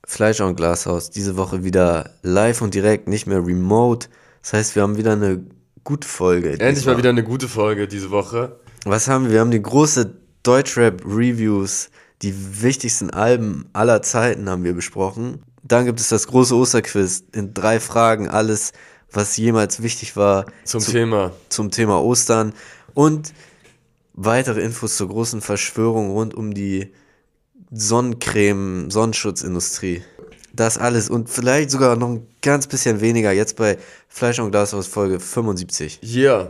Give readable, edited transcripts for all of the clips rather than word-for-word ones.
Fleischer und Glashaus, diese Woche wieder live und direkt, nicht mehr remote. Das heißt, wir haben wieder eine gute Folge Endlich mal diesmal. wieder eine gute Folge diese Woche. Was haben wir? Wir haben die große Deutschrap-Reviews, die wichtigsten Alben aller Zeiten haben wir besprochen. Dann gibt es das große Osterquiz in 3 Fragen, alles, was jemals wichtig war Zum Thema. zum Thema Ostern. Und weitere Infos zur großen Verschwörung rund um die Sonnencreme, Sonnenschutzindustrie. Das alles und vielleicht sogar noch ein ganz bisschen weniger jetzt bei Fleisch und Glashaus Folge 75. Yeah.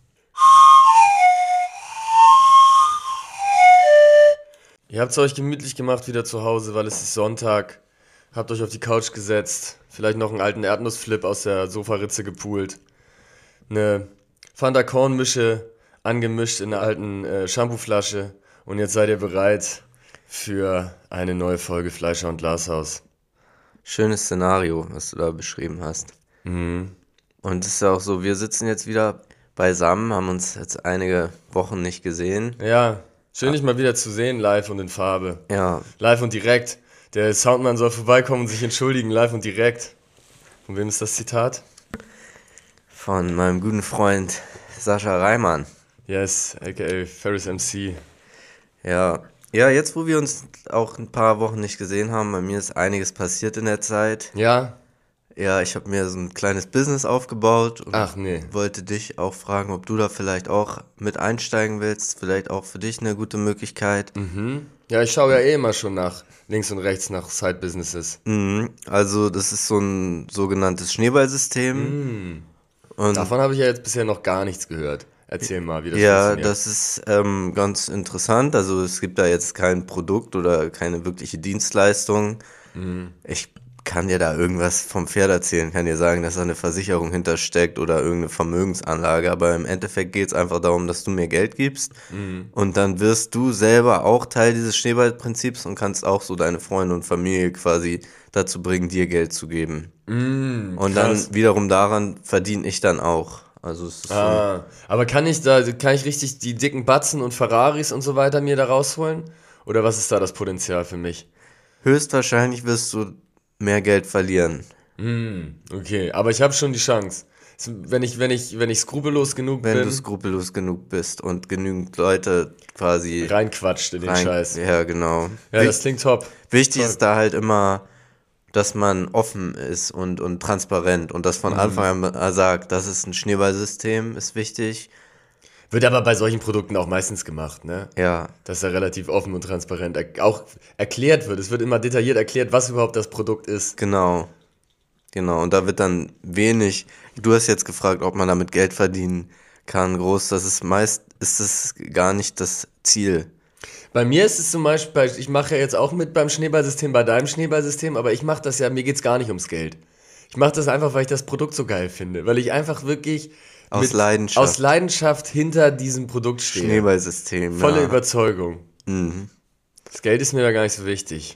Ihr habt es euch gemütlich gemacht wieder zu Hause, weil es ist Sonntag. Habt euch auf die Couch gesetzt. Vielleicht noch einen alten Erdnussflip aus der Sofaritze gepult. Eine Fanta Kornmische angemischt in einer alten Shampooflasche. Und jetzt seid ihr bereit für eine neue Folge Fleischer und Glashaus. Schönes Szenario, was du da beschrieben hast. Und es ist ja auch so, wir sitzen jetzt wieder beisammen, haben uns jetzt einige Wochen nicht gesehen. Ja, schön dich mal wieder zu sehen, live und in Farbe. Ja, Live und direkt. Der Soundmann soll vorbeikommen und sich entschuldigen, live und direkt. Von wem ist das Zitat? von meinem guten Freund Sascha Reimann. Yes, aka Ferris MC. Ja, jetzt wo wir uns auch ein paar Wochen nicht gesehen haben, bei mir ist einiges passiert in der Zeit. Ja? Ja, ich habe mir so ein kleines Business aufgebaut und Ach nee. wollte dich auch fragen, ob du da vielleicht auch mit einsteigen willst. Vielleicht auch für dich eine gute Möglichkeit. Ja, ich schaue ja eh immer schon nach links und rechts nach Side-Businesses. Also das ist so ein sogenanntes Schneeballsystem. Und Davon habe ich ja jetzt bisher noch gar nichts gehört. Erzähl mal, wie das ja, funktioniert. das ist ganz interessant. Also es gibt da jetzt kein Produkt oder keine wirkliche Dienstleistung. Ich kann dir da irgendwas vom Pferd erzählen, kann dir sagen, dass da eine Versicherung hintersteckt oder irgendeine Vermögensanlage, aber im Endeffekt geht es einfach darum, dass du mir Geld gibst und dann wirst du selber auch Teil dieses Schneeballprinzips und kannst auch so deine Freunde und Familie quasi dazu bringen, dir Geld zu geben. Und krass. dann wiederum daran verdiene ich dann auch. Also es ist so Aber kann ich richtig die dicken Batzen und Ferraris und so weiter mir da rausholen? Oder was ist da das Potenzial für mich? höchstwahrscheinlich wirst du mehr Geld verlieren. Okay, aber ich habe schon die Chance. Wenn ich skrupellos genug Wenn bin, du skrupellos genug bist und genügend Leute quasi reinquatscht in den Scheiß. Ja, genau. Ja, das klingt top. Wichtig Toll. ist da halt immer, dass man offen ist und transparent und das von Anfang an sagt, das ist ein Schneeballsystem, ist wichtig. Wird aber bei solchen Produkten auch meistens gemacht, ne? Ja, Dass er relativ offen und transparent auch erklärt wird. Es wird immer detailliert erklärt, was überhaupt das Produkt ist. genau. Genau. Und da wird dann wenig, du hast jetzt gefragt, ob man damit Geld verdienen kann, groß. Das ist ist es gar nicht das Ziel. Bei mir ist es zum Beispiel, ich mache ja jetzt auch mit beim Schneeballsystem, bei deinem Schneeballsystem, aber ich mache das ja, mir geht's gar nicht ums Geld. Ich mache das einfach, weil ich das Produkt so geil finde. Weil ich einfach wirklich Aus Leidenschaft. aus Leidenschaft hinter diesem Produkt stehe. Schneeballsystem, Volle ja. Überzeugung. Das Geld ist mir da gar nicht so wichtig.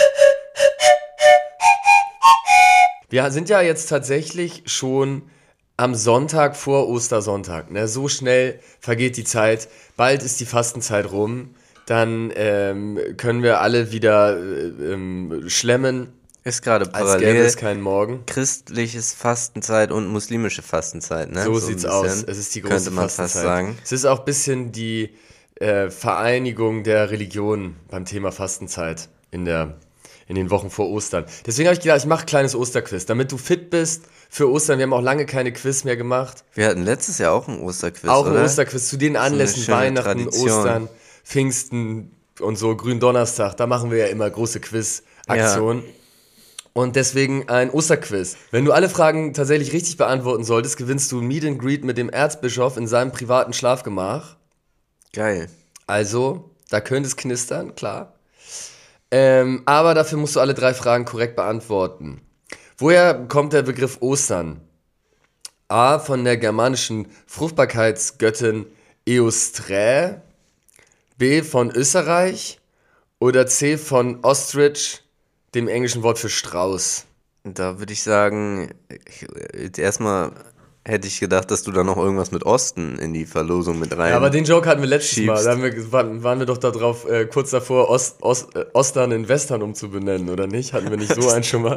Wir sind ja jetzt tatsächlich schon am Sonntag vor Ostersonntag. Ne? So schnell vergeht die Zeit. Bald ist die Fastenzeit rum. Dann können wir alle wieder schlemmen, Ist gerade als gäbe parallel es keinen Morgen. christliches Fastenzeit und muslimische Fastenzeit, ne? So ein sieht's bisschen, aus. Es ist die große könnte man fast Fastenzeit. sagen. Es ist auch ein bisschen die Vereinigung der Religion beim Thema Fastenzeit in den Wochen vor Ostern. Deswegen habe ich gedacht, ich mache ein kleines Osterquiz, damit du fit bist für Ostern. Wir haben auch lange keine Quiz mehr gemacht. Wir hatten letztes Jahr auch ein Osterquiz, Auch oder? ein Osterquiz zu den Anlässen, schöne Weihnachten, Tradition. Ostern, Pfingsten und so, Gründonnerstag. Da machen wir ja immer große Quiz-Aktionen. Und deswegen ein Osterquiz. Wenn du alle Fragen tatsächlich richtig beantworten solltest, gewinnst du ein Meet and Greet mit dem Erzbischof in seinem privaten Schlafgemach. Geil. Also, da könnte es knistern, klar. Aber dafür musst du alle 3 Fragen korrekt beantworten. Woher kommt der Begriff Ostern? A. Von der germanischen Fruchtbarkeitsgöttin Eostrae. B. Von Österreich. Oder C. von Ostrich, dem englischen Wort für Strauß. Da würde ich sagen, erstmal hätte ich gedacht, dass du da noch irgendwas mit Osten in die Verlosung mit rein. Ja, aber den Joke hatten wir letztes Mal. schiebst. Da waren wir doch da drauf, kurz davor, Ostern in Western umzubenennen, oder nicht? Hatten wir nicht so einen schon mal?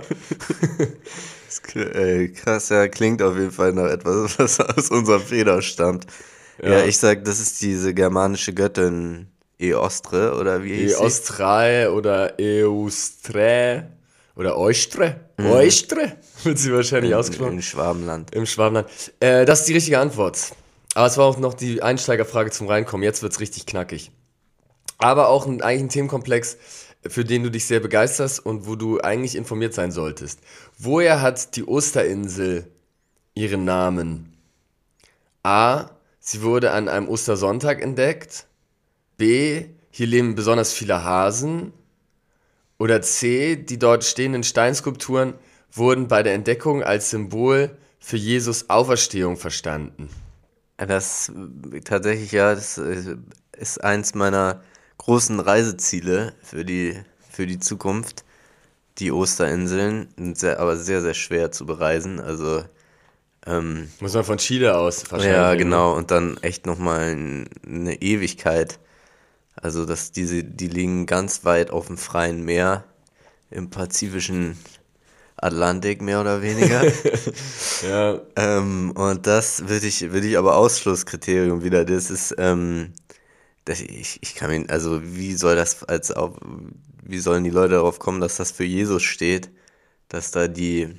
Krass, ja, klingt auf jeden Fall nach etwas, was aus unserer Feder stammt. Ja, ich sag, das ist diese germanische Göttin Eostre, oder wie hieß sie? Eostrae oder Eustre oder Eustre. Eustre wird sie wahrscheinlich ausgesprochen. In Schwabenland. Im Schwabenland. Das ist die richtige Antwort. Aber es war auch noch die Einsteigerfrage zum Reinkommen. Jetzt wird's richtig knackig. Aber auch eigentlich ein Themenkomplex, für den du dich sehr begeisterst und wo du eigentlich informiert sein solltest. Woher hat die Osterinsel ihren Namen? A. Sie wurde an einem Ostersonntag entdeckt. B. Hier leben besonders viele Hasen. Oder C. Die dort stehenden Steinskulpturen wurden bei der Entdeckung als Symbol für Jesus Auferstehung verstanden. Das tatsächlich, ja, das ist eins meiner großen Reiseziele für die Zukunft. Die Osterinseln sind aber sehr, sehr schwer zu bereisen. Also, Muss man von Chile aus wahrscheinlich. ja, nehmen, genau. Und dann echt nochmal eine Ewigkeit. Also, die liegen ganz weit auf dem freien Meer, im pazifischen Atlantik mehr oder weniger. ne? Ja. Und das würde ich aber Ausschlusskriterium wieder. Das ist, ich kann mir, also wie sollen die Leute darauf kommen, dass das für Jesus steht, dass da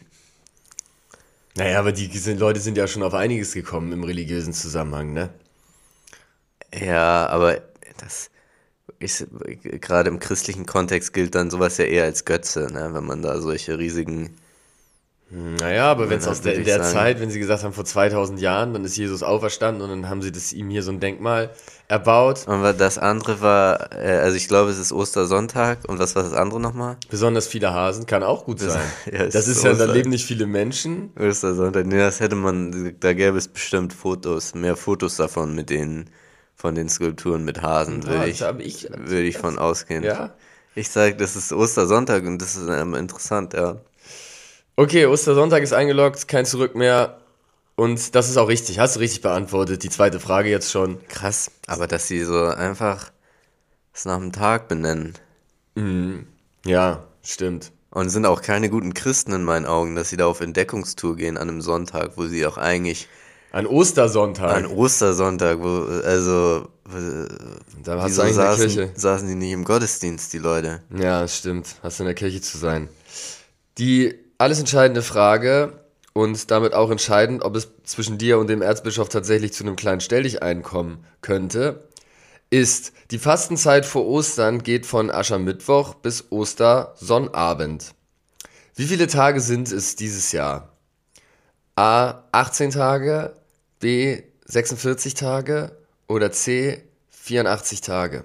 Naja, aber Leute sind ja schon auf einiges gekommen im religiösen Zusammenhang, ne? ja, aber das ist, gerade im christlichen Kontext gilt dann sowas ja eher als Götze, ne, wenn man da solche riesigen, Naja, aber wenn es dann in würde ich der sagen, Zeit, wenn sie gesagt haben, vor 2000 Jahren, dann ist Jesus auferstanden und dann haben sie ihm hier so ein Denkmal erbaut. aber das andere war, also ich glaube, es ist Ostersonntag und was war das andere nochmal? Besonders viele Hasen, kann auch gut sein. Ja, es Das ist ist ja, da Ostern. leben nicht viele Menschen. Ostersonntag, nee, das hätte man, da gäbe es bestimmt mehr Fotos davon von den Skulpturen mit Hasen, das habe würde ich von ausgehen. Ja. Ich sage, das ist Ostersonntag und das ist interessant, ja. Okay, Ostersonntag ist eingeloggt, kein Zurück mehr. Und das ist auch richtig, hast du richtig beantwortet. Die zweite Frage jetzt schon. Krass, aber dass sie so einfach es nach dem Tag benennen. Ja, stimmt. Und sind auch keine guten Christen in meinen Augen, dass sie da auf Entdeckungstour gehen an einem Sonntag, wo sie auch eigentlich An Ostersonntag. an Ostersonntag, Da hast wieso du eigentlich in der Kirche. saßen die nicht im Gottesdienst, die Leute? Ja, das stimmt. Hast du in der Kirche zu sein. Die alles entscheidende Frage und damit auch entscheidend, ob es zwischen dir und dem Erzbischof tatsächlich zu einem kleinen Stelldichein kommen könnte, ist, die Fastenzeit vor Ostern geht von Aschermittwoch bis Ostersonnabend. Wie viele Tage sind es dieses Jahr? A. 18 Tage, B. 46 Tage oder C. 84 Tage?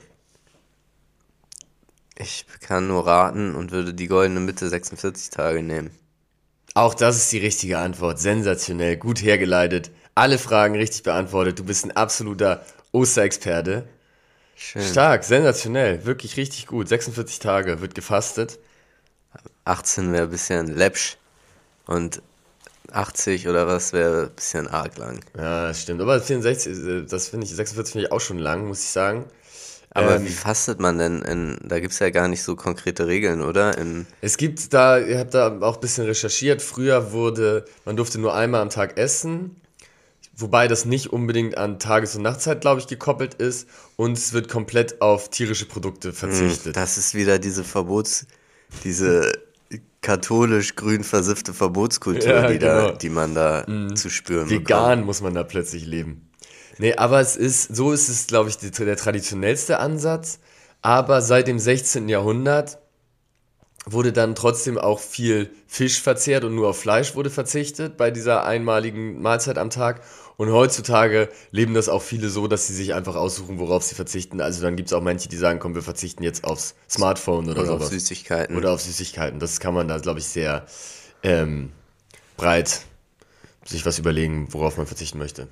Ich kann nur raten und würde die goldene Mitte 46 Tage nehmen. Auch das ist die richtige Antwort. Sensationell, gut hergeleitet. Alle Fragen richtig beantwortet. Du bist ein absoluter Osterexperte. Schön. Stark, sensationell, wirklich richtig gut. 46 Tage wird gefastet. 18 wäre ein bisschen läppsch und 80 oder was wäre ein bisschen arg lang. Ja, das stimmt. Aber 64, das finde ich, 46 finde ich auch schon lang, muss ich sagen. Aber wie fastet man denn? Da gibt es ja gar nicht so konkrete Regeln, oder? Es gibt da, ihr habt da auch ein bisschen recherchiert, früher man durfte nur einmal am Tag essen, wobei das nicht unbedingt an Tages- und Nachtzeit, glaube ich, gekoppelt ist und es wird komplett auf tierische Produkte verzichtet. Das ist wieder diese katholisch-grün versiffte Verbotskultur, Ja, genau. die man da zu spüren bekommt. Vegan muss man da plötzlich leben. Nee, aber so ist es, glaube ich, der traditionellste Ansatz. Aber seit dem 16. Jahrhundert wurde dann trotzdem auch viel Fisch verzehrt und nur auf Fleisch wurde verzichtet bei dieser einmaligen Mahlzeit am Tag. Und heutzutage leben das auch viele so, dass sie sich einfach aussuchen, worauf sie verzichten. Also dann gibt es auch manche, die sagen, komm, wir verzichten jetzt aufs Smartphone oder Oder auf sowas. Süßigkeiten. Oder auf Süßigkeiten. Das kann man da, glaube ich, sehr breit sich was überlegen, worauf man verzichten möchte.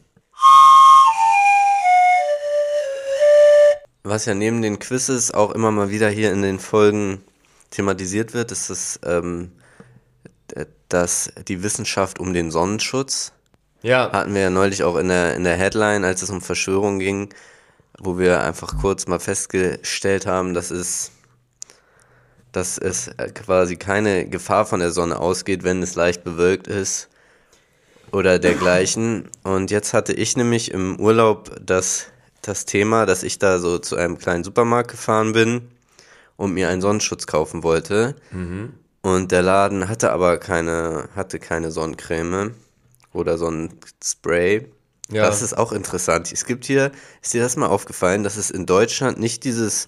Was ja neben den Quizzes auch immer mal wieder hier in den Folgen thematisiert wird, ist dass die Wissenschaft um den Sonnenschutz Ja. Hatten wir ja neulich auch in der Headline, als es um Verschwörung ging, wo wir einfach kurz mal festgestellt haben, dass es quasi keine Gefahr von der Sonne ausgeht, wenn es leicht bewölkt ist oder dergleichen. Und jetzt hatte ich nämlich im Urlaub das Thema, dass ich da so zu einem kleinen Supermarkt gefahren bin und mir einen Sonnenschutz kaufen wollte. Und der Laden hatte keine Sonnencreme oder Sonnenspray. Ja. Das ist auch interessant. Es gibt hier, ist dir das mal aufgefallen, dass es in Deutschland nicht dieses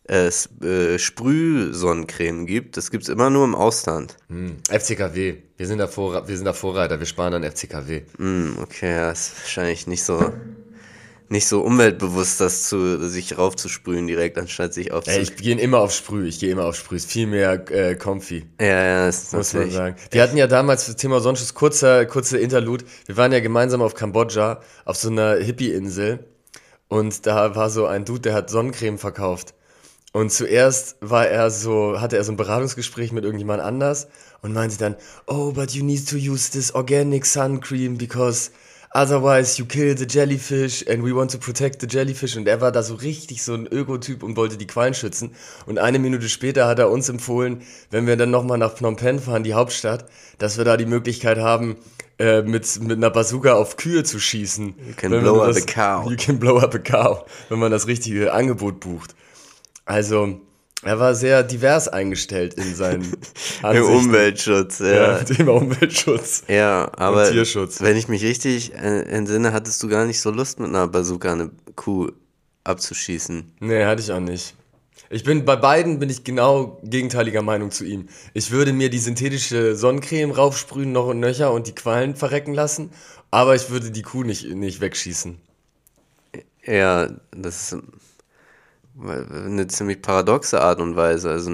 Sprüh-Sonnencreme gibt? Das gibt es immer nur im Ausland. FCKW. Wir sind da Vorreiter, wir sparen an FCKW. Okay, ja, ist wahrscheinlich nicht so umweltbewusst, sich raufzusprühen direkt, anstatt sich Ey, aufzusprühen. ich gehe immer auf Sprüh. Ist viel mehr comfy. Ja, das ist Muss man natürlich. sagen. Wir hatten ja damals das Thema Sonnenschutz, kurze Interlude. Wir waren ja gemeinsam auf Kambodscha, auf so einer Hippie-Insel. Und da war so ein Dude, der hat Sonnencreme verkauft. Und zuerst hatte er so ein Beratungsgespräch mit irgendjemand anders und meinte dann, oh, but you need to use this organic sun cream because otherwise you kill the jellyfish and we want to protect the jellyfish. Und er war da so richtig so ein Ökotyp und wollte die Quallen schützen. Und eine Minute später hat er uns empfohlen, wenn wir dann nochmal nach Phnom Penh fahren, die Hauptstadt, dass wir da die Möglichkeit haben, mit einer Bazooka auf Kühe zu schießen. You can blow up a cow. You can blow up a cow, wenn man das richtige Angebot bucht. Also, er war sehr divers eingestellt in seinen Im Ansichten. Umweltschutz, Ja, ja. Thema Umweltschutz. Ja, aber Tierschutz. wenn ich mich richtig entsinne, hattest du gar nicht so Lust, mit einer Bazooka eine Kuh abzuschießen. Nee, hatte ich auch nicht. Bei beiden bin ich genau gegenteiliger Meinung zu ihm. Ich würde mir die synthetische Sonnencreme raufsprühen, noch und nöcher und die Quallen verrecken lassen, aber ich würde die Kuh nicht wegschießen. Ja, das ist eine ziemlich paradoxe Art und Weise. Also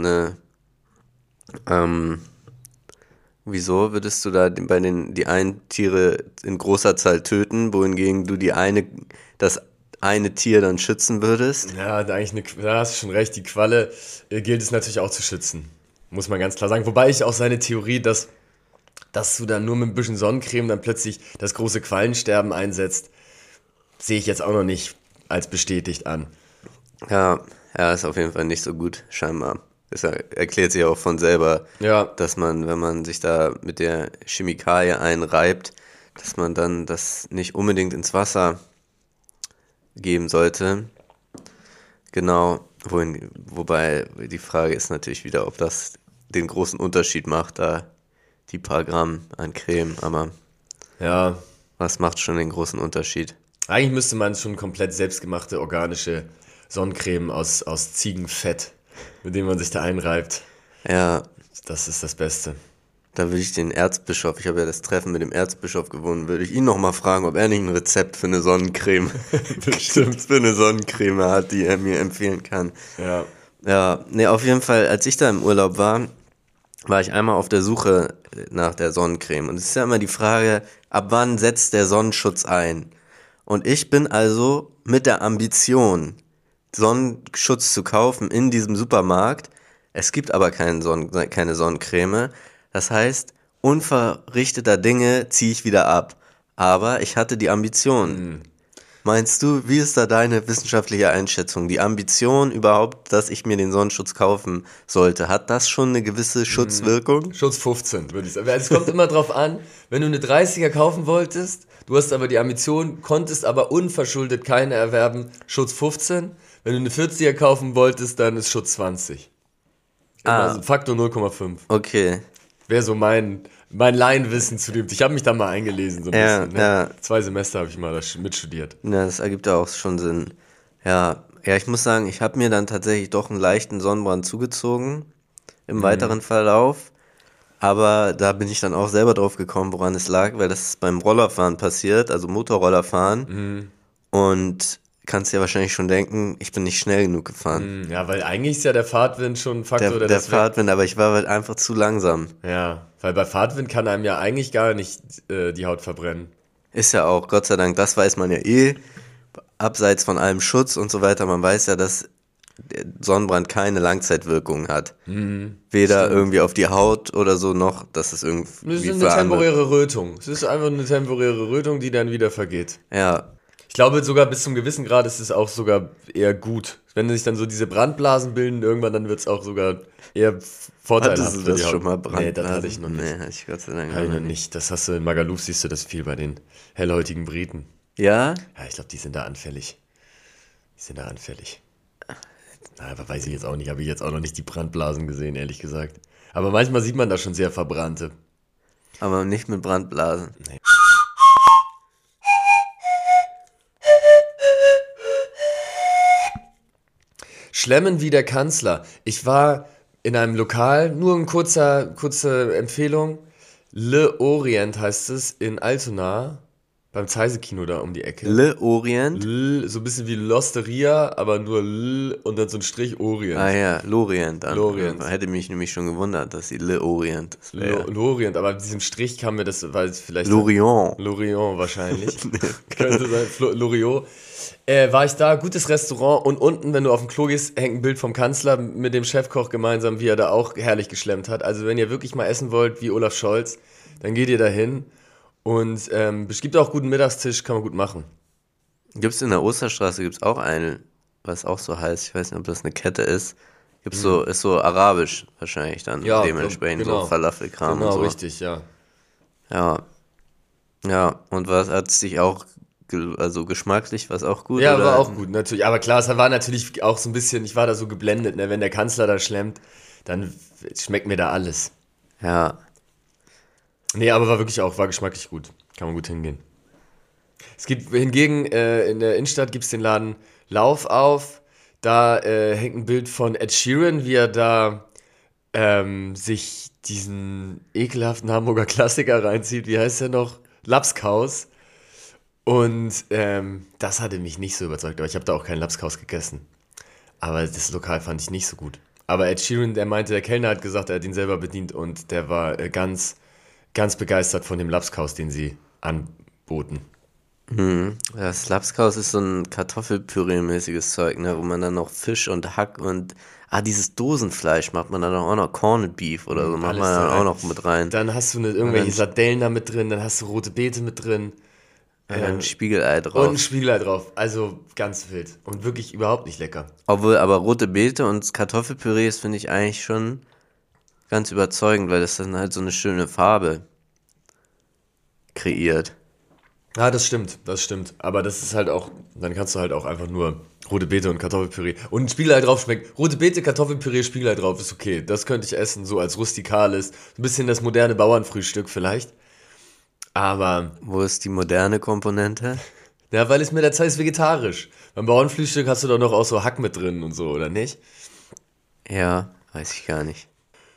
wieso würdest du da die einen Tiere in großer Zahl töten, wohingegen du das eine Tier dann schützen würdest? Ja, da hast du schon recht, die Qualle gilt es natürlich auch zu schützen. Muss man ganz klar sagen. Wobei ich auch seine Theorie, dass du dann nur mit ein bisschen Sonnencreme dann plötzlich das große Quallensterben einsetzt, sehe ich jetzt auch noch nicht als bestätigt an. Ja, ist auf jeden Fall nicht so gut, scheinbar. Das erklärt sich auch von selber, Ja. dass man, wenn man sich da mit der Chemikalie einreibt, dass man dann das nicht unbedingt ins Wasser geben sollte. Genau, wobei die Frage ist natürlich wieder, ob das den großen Unterschied macht, da die paar Gramm an Creme, aber Ja, was macht schon den großen Unterschied? eigentlich müsste man schon komplett selbstgemachte organische Sonnencreme aus Ziegenfett, mit dem man sich da einreibt. Ja, Das ist das Beste. da würde ich den Erzbischof, ich habe ja das Treffen mit dem Erzbischof gewonnen, würde ich ihn nochmal fragen, ob er nicht ein Rezept für eine Sonnencreme für eine Sonnencreme hat, die er mir empfehlen kann. Ja. Ja, nee, auf jeden Fall, als ich da im Urlaub war ich einmal auf der Suche nach der Sonnencreme. Und es ist ja immer die Frage, ab wann setzt der Sonnenschutz ein? Und ich bin also mit der Ambition, Sonnenschutz zu kaufen in diesem Supermarkt. Es gibt aber keine Sonnencreme. Das heißt, unverrichteter Dinge ziehe ich wieder ab. Aber ich hatte die Ambition. Meinst du, wie ist da deine wissenschaftliche Einschätzung? Die Ambition überhaupt, dass ich mir den Sonnenschutz kaufen sollte, hat das schon eine gewisse Schutzwirkung? Schutz 15, würde ich sagen. Es kommt immer drauf an, wenn du eine 30er kaufen wolltest, du hast aber die Ambition, konntest aber unverschuldet keine erwerben, Schutz 15. Wenn du eine 40er kaufen wolltest, dann ist Schutz 20. Also Faktor 0,5. Okay. Wäre so mein Laienwissen zu dem. Ich habe mich da mal eingelesen, so ein Ja, bisschen. Ne? ja. 2 Semester habe ich mal das mitstudiert. Ja, das ergibt ja auch schon Sinn. Ja, ich muss sagen, ich habe mir dann tatsächlich doch einen leichten Sonnenbrand zugezogen im weiteren Verlauf. Aber da bin ich dann auch selber drauf gekommen, woran es lag, weil das ist beim Rollerfahren passiert, also Motorrollerfahren. Und kannst dir wahrscheinlich schon denken, ich bin nicht schnell genug gefahren. Ja, weil eigentlich ist ja der Fahrtwind schon ein Faktor, Der das Fahrtwind, aber ich war halt einfach zu langsam. Ja, weil bei Fahrtwind kann einem ja eigentlich gar nicht die Haut verbrennen. Ist ja auch, Gott sei Dank, das weiß man ja eh, abseits von allem Schutz und so weiter, man weiß ja, dass Sonnenbrand keine Langzeitwirkung hat. Weder irgendwie auf die Haut oder so, noch, dass es irgendwie Das ist eine temporäre Rötung. Es ist einfach eine temporäre Rötung, die dann wieder vergeht. Ja. Ich glaube sogar bis zum gewissen Grad ist es auch sogar eher gut. Wenn sich dann so diese Brandblasen bilden, irgendwann dann wird es auch sogar eher vorteilhaft. Hattest du das schon mal Brandblasen? Nee, das hatte ich noch nicht. Nee, hatte ich Gott sei Dank noch nicht. Das hast du in Magaluf, siehst du das viel bei den hellhäutigen Briten. Ja? Ja, ich glaube, die sind da anfällig. Na, aber weiß ich jetzt auch nicht. Habe ich jetzt auch noch nicht die Brandblasen gesehen, ehrlich gesagt. Aber manchmal sieht man da schon sehr verbrannte. Aber nicht mit Brandblasen. Nee. Schlemmen wie der Kanzler. Ich war in einem Lokal, nur eine kurze Empfehlung. Le Orient heißt es, in Altona, beim Zeise-Kino da um die Ecke. Le Orient? So ein bisschen wie L'Osteria, aber nur L und dann so ein Strich Orient. Ah ja, Lorient dann. Lorient. Hätte mich nämlich schon gewundert, dass sie Le Orient ist. Lorient, aber mit diesem Strich kam mir das, weil es vielleicht... Lorient. Lorient wahrscheinlich. Könnte sein, Loriot. War ich da, gutes Restaurant, und unten, wenn du auf dem Klo gehst, hängt ein Bild vom Kanzler mit dem Chefkoch gemeinsam, wie er da auch herrlich geschlemmt hat. Also wenn ihr wirklich mal essen wollt wie Olaf Scholz, dann geht ihr da hin. Und es gibt auch guten Mittagstisch, kann man gut machen. Gibt's in der Osterstraße gibt's auch einen, was auch so heißt, ich weiß nicht, ob das eine Kette ist. Ist so arabisch wahrscheinlich dann, Ja, dementsprechend genau. so Falafelkram Genau, und so. richtig, ja. Ja. Ja, und was hat sich auch, also geschmacklich was auch gut? Ja, oder? war auch gut, natürlich. Aber klar, es war natürlich auch so ein bisschen, ich war da so geblendet, ne? Wenn der Kanzler da schlemmt, dann schmeckt mir da alles. Ja. Nee, aber war geschmacklich gut. Kann man gut hingehen. Es gibt hingegen, in der Innenstadt gibt es den Laden Lauf auf. Da hängt ein Bild von Ed Sheeran, wie er da sich diesen ekelhaften Hamburger Klassiker reinzieht. Wie heißt der noch? Lapskaus. Und das hatte mich nicht so überzeugt. Aber ich habe da auch keinen Lapskaus gegessen. Aber das Lokal fand ich nicht so gut. Aber Ed Sheeran, der meinte, der Kellner hat gesagt, er hat ihn selber bedient. Und der war ganz begeistert von dem Lapskaus, den sie anboten. Das Lapskaus ist so ein Kartoffelpüree-mäßiges Zeug, ne, wo man dann noch Fisch und Hack und dieses Dosenfleisch macht man dann auch noch, Corned Beef oder so, macht man dann auch noch mit rein. Dann hast du irgendwelche Sardellen da mit drin, dann hast du rote Beete mit drin. Ein Spiegelei drauf. Und ein Spiegelei drauf. Also ganz wild. Und wirklich überhaupt nicht lecker. Obwohl, aber rote Beete und Kartoffelpüree ist, finde ich eigentlich schon ganz überzeugend, weil das dann halt so eine schöne Farbe kreiert. Ja, das stimmt. Aber das ist halt auch, dann kannst du halt auch einfach nur rote Beete und Kartoffelpüree. Und ein Spiegelei drauf schmeckt. Rote Beete, Kartoffelpüree, Spiegelei drauf ist okay. Das könnte ich essen, so als rustikales. Ein bisschen das moderne Bauernfrühstück vielleicht. Aber... Wo ist die moderne Komponente? Ja, weil es mit der Zeit ist vegetarisch. Beim Bauernfrühstück hast du doch noch auch so Hack mit drin und so, oder nicht? Ja, weiß ich gar nicht.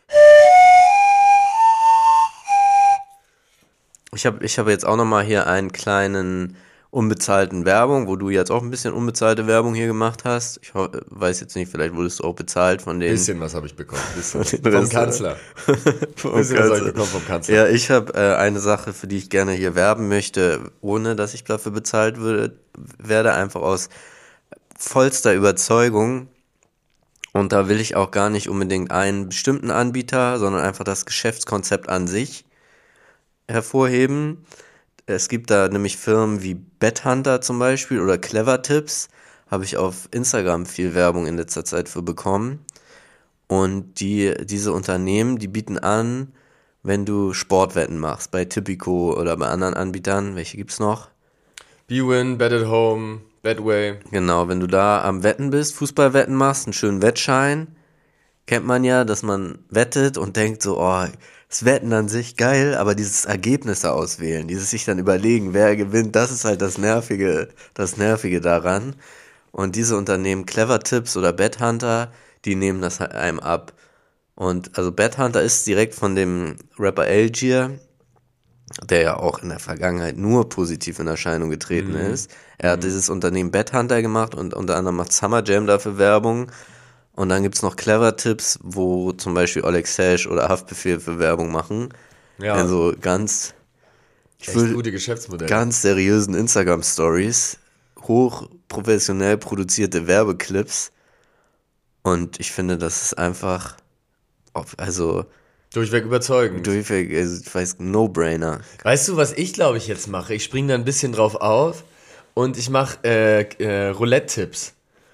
Ich hab jetzt auch nochmal hier einen kleinen unbezahlten Werbung, wo du jetzt auch ein bisschen unbezahlte Werbung hier gemacht hast. Ich weiß jetzt nicht, vielleicht wurdest du auch bezahlt von den... Bisschen was habe ich bekommen. Vom Kanzler. Bisschen was habe ich bekommen vom Kanzler. Ja, ich habe eine Sache, für die ich gerne hier werben möchte, ohne dass ich dafür bezahlt werde, einfach aus vollster Überzeugung. Und da will ich auch gar nicht unbedingt einen bestimmten Anbieter, sondern einfach das Geschäftskonzept an sich hervorheben. Es gibt da nämlich Firmen wie Betthunter zum Beispiel oder Clever Tips. Habe ich auf Instagram viel Werbung in letzter Zeit für bekommen. Und diese Unternehmen, die bieten an, wenn du Sportwetten machst, bei Tipico oder bei anderen Anbietern, welche gibt's noch? Bwin, Bet at Home, Betway. Genau, wenn du da am Wetten bist, Fußballwetten machst, einen schönen Wettschein, kennt man ja, dass man wettet und denkt so, oh, das Wetten an sich geil, aber dieses Ergebnisse auswählen, dieses sich dann überlegen, wer gewinnt, das ist halt das Nervige daran. Und diese Unternehmen, Clever Tips oder Betthunter, die nehmen das halt einem ab. Und also Betthunter ist direkt von dem Rapper Algier, der ja auch in der Vergangenheit nur positiv in Erscheinung getreten ist. Er hat dieses Unternehmen Betthunter gemacht und unter anderem macht Summer Jam dafür Werbung. Und dann gibt's noch Clever Tips, wo zum Beispiel Oleg Sesh oder Haftbefehl für Werbung machen. Ja. Also ganz gute Geschäftsmodelle. Ganz seriösen Instagram-Stories, hoch professionell produzierte Werbeclips. Und ich finde, das ist einfach, also Durchweg überzeugend. durchweg, also ich weiß, No-Brainer. Weißt du, was ich glaube ich jetzt mache? Ich springe da ein bisschen drauf auf und ich mache Roulette-Tipps.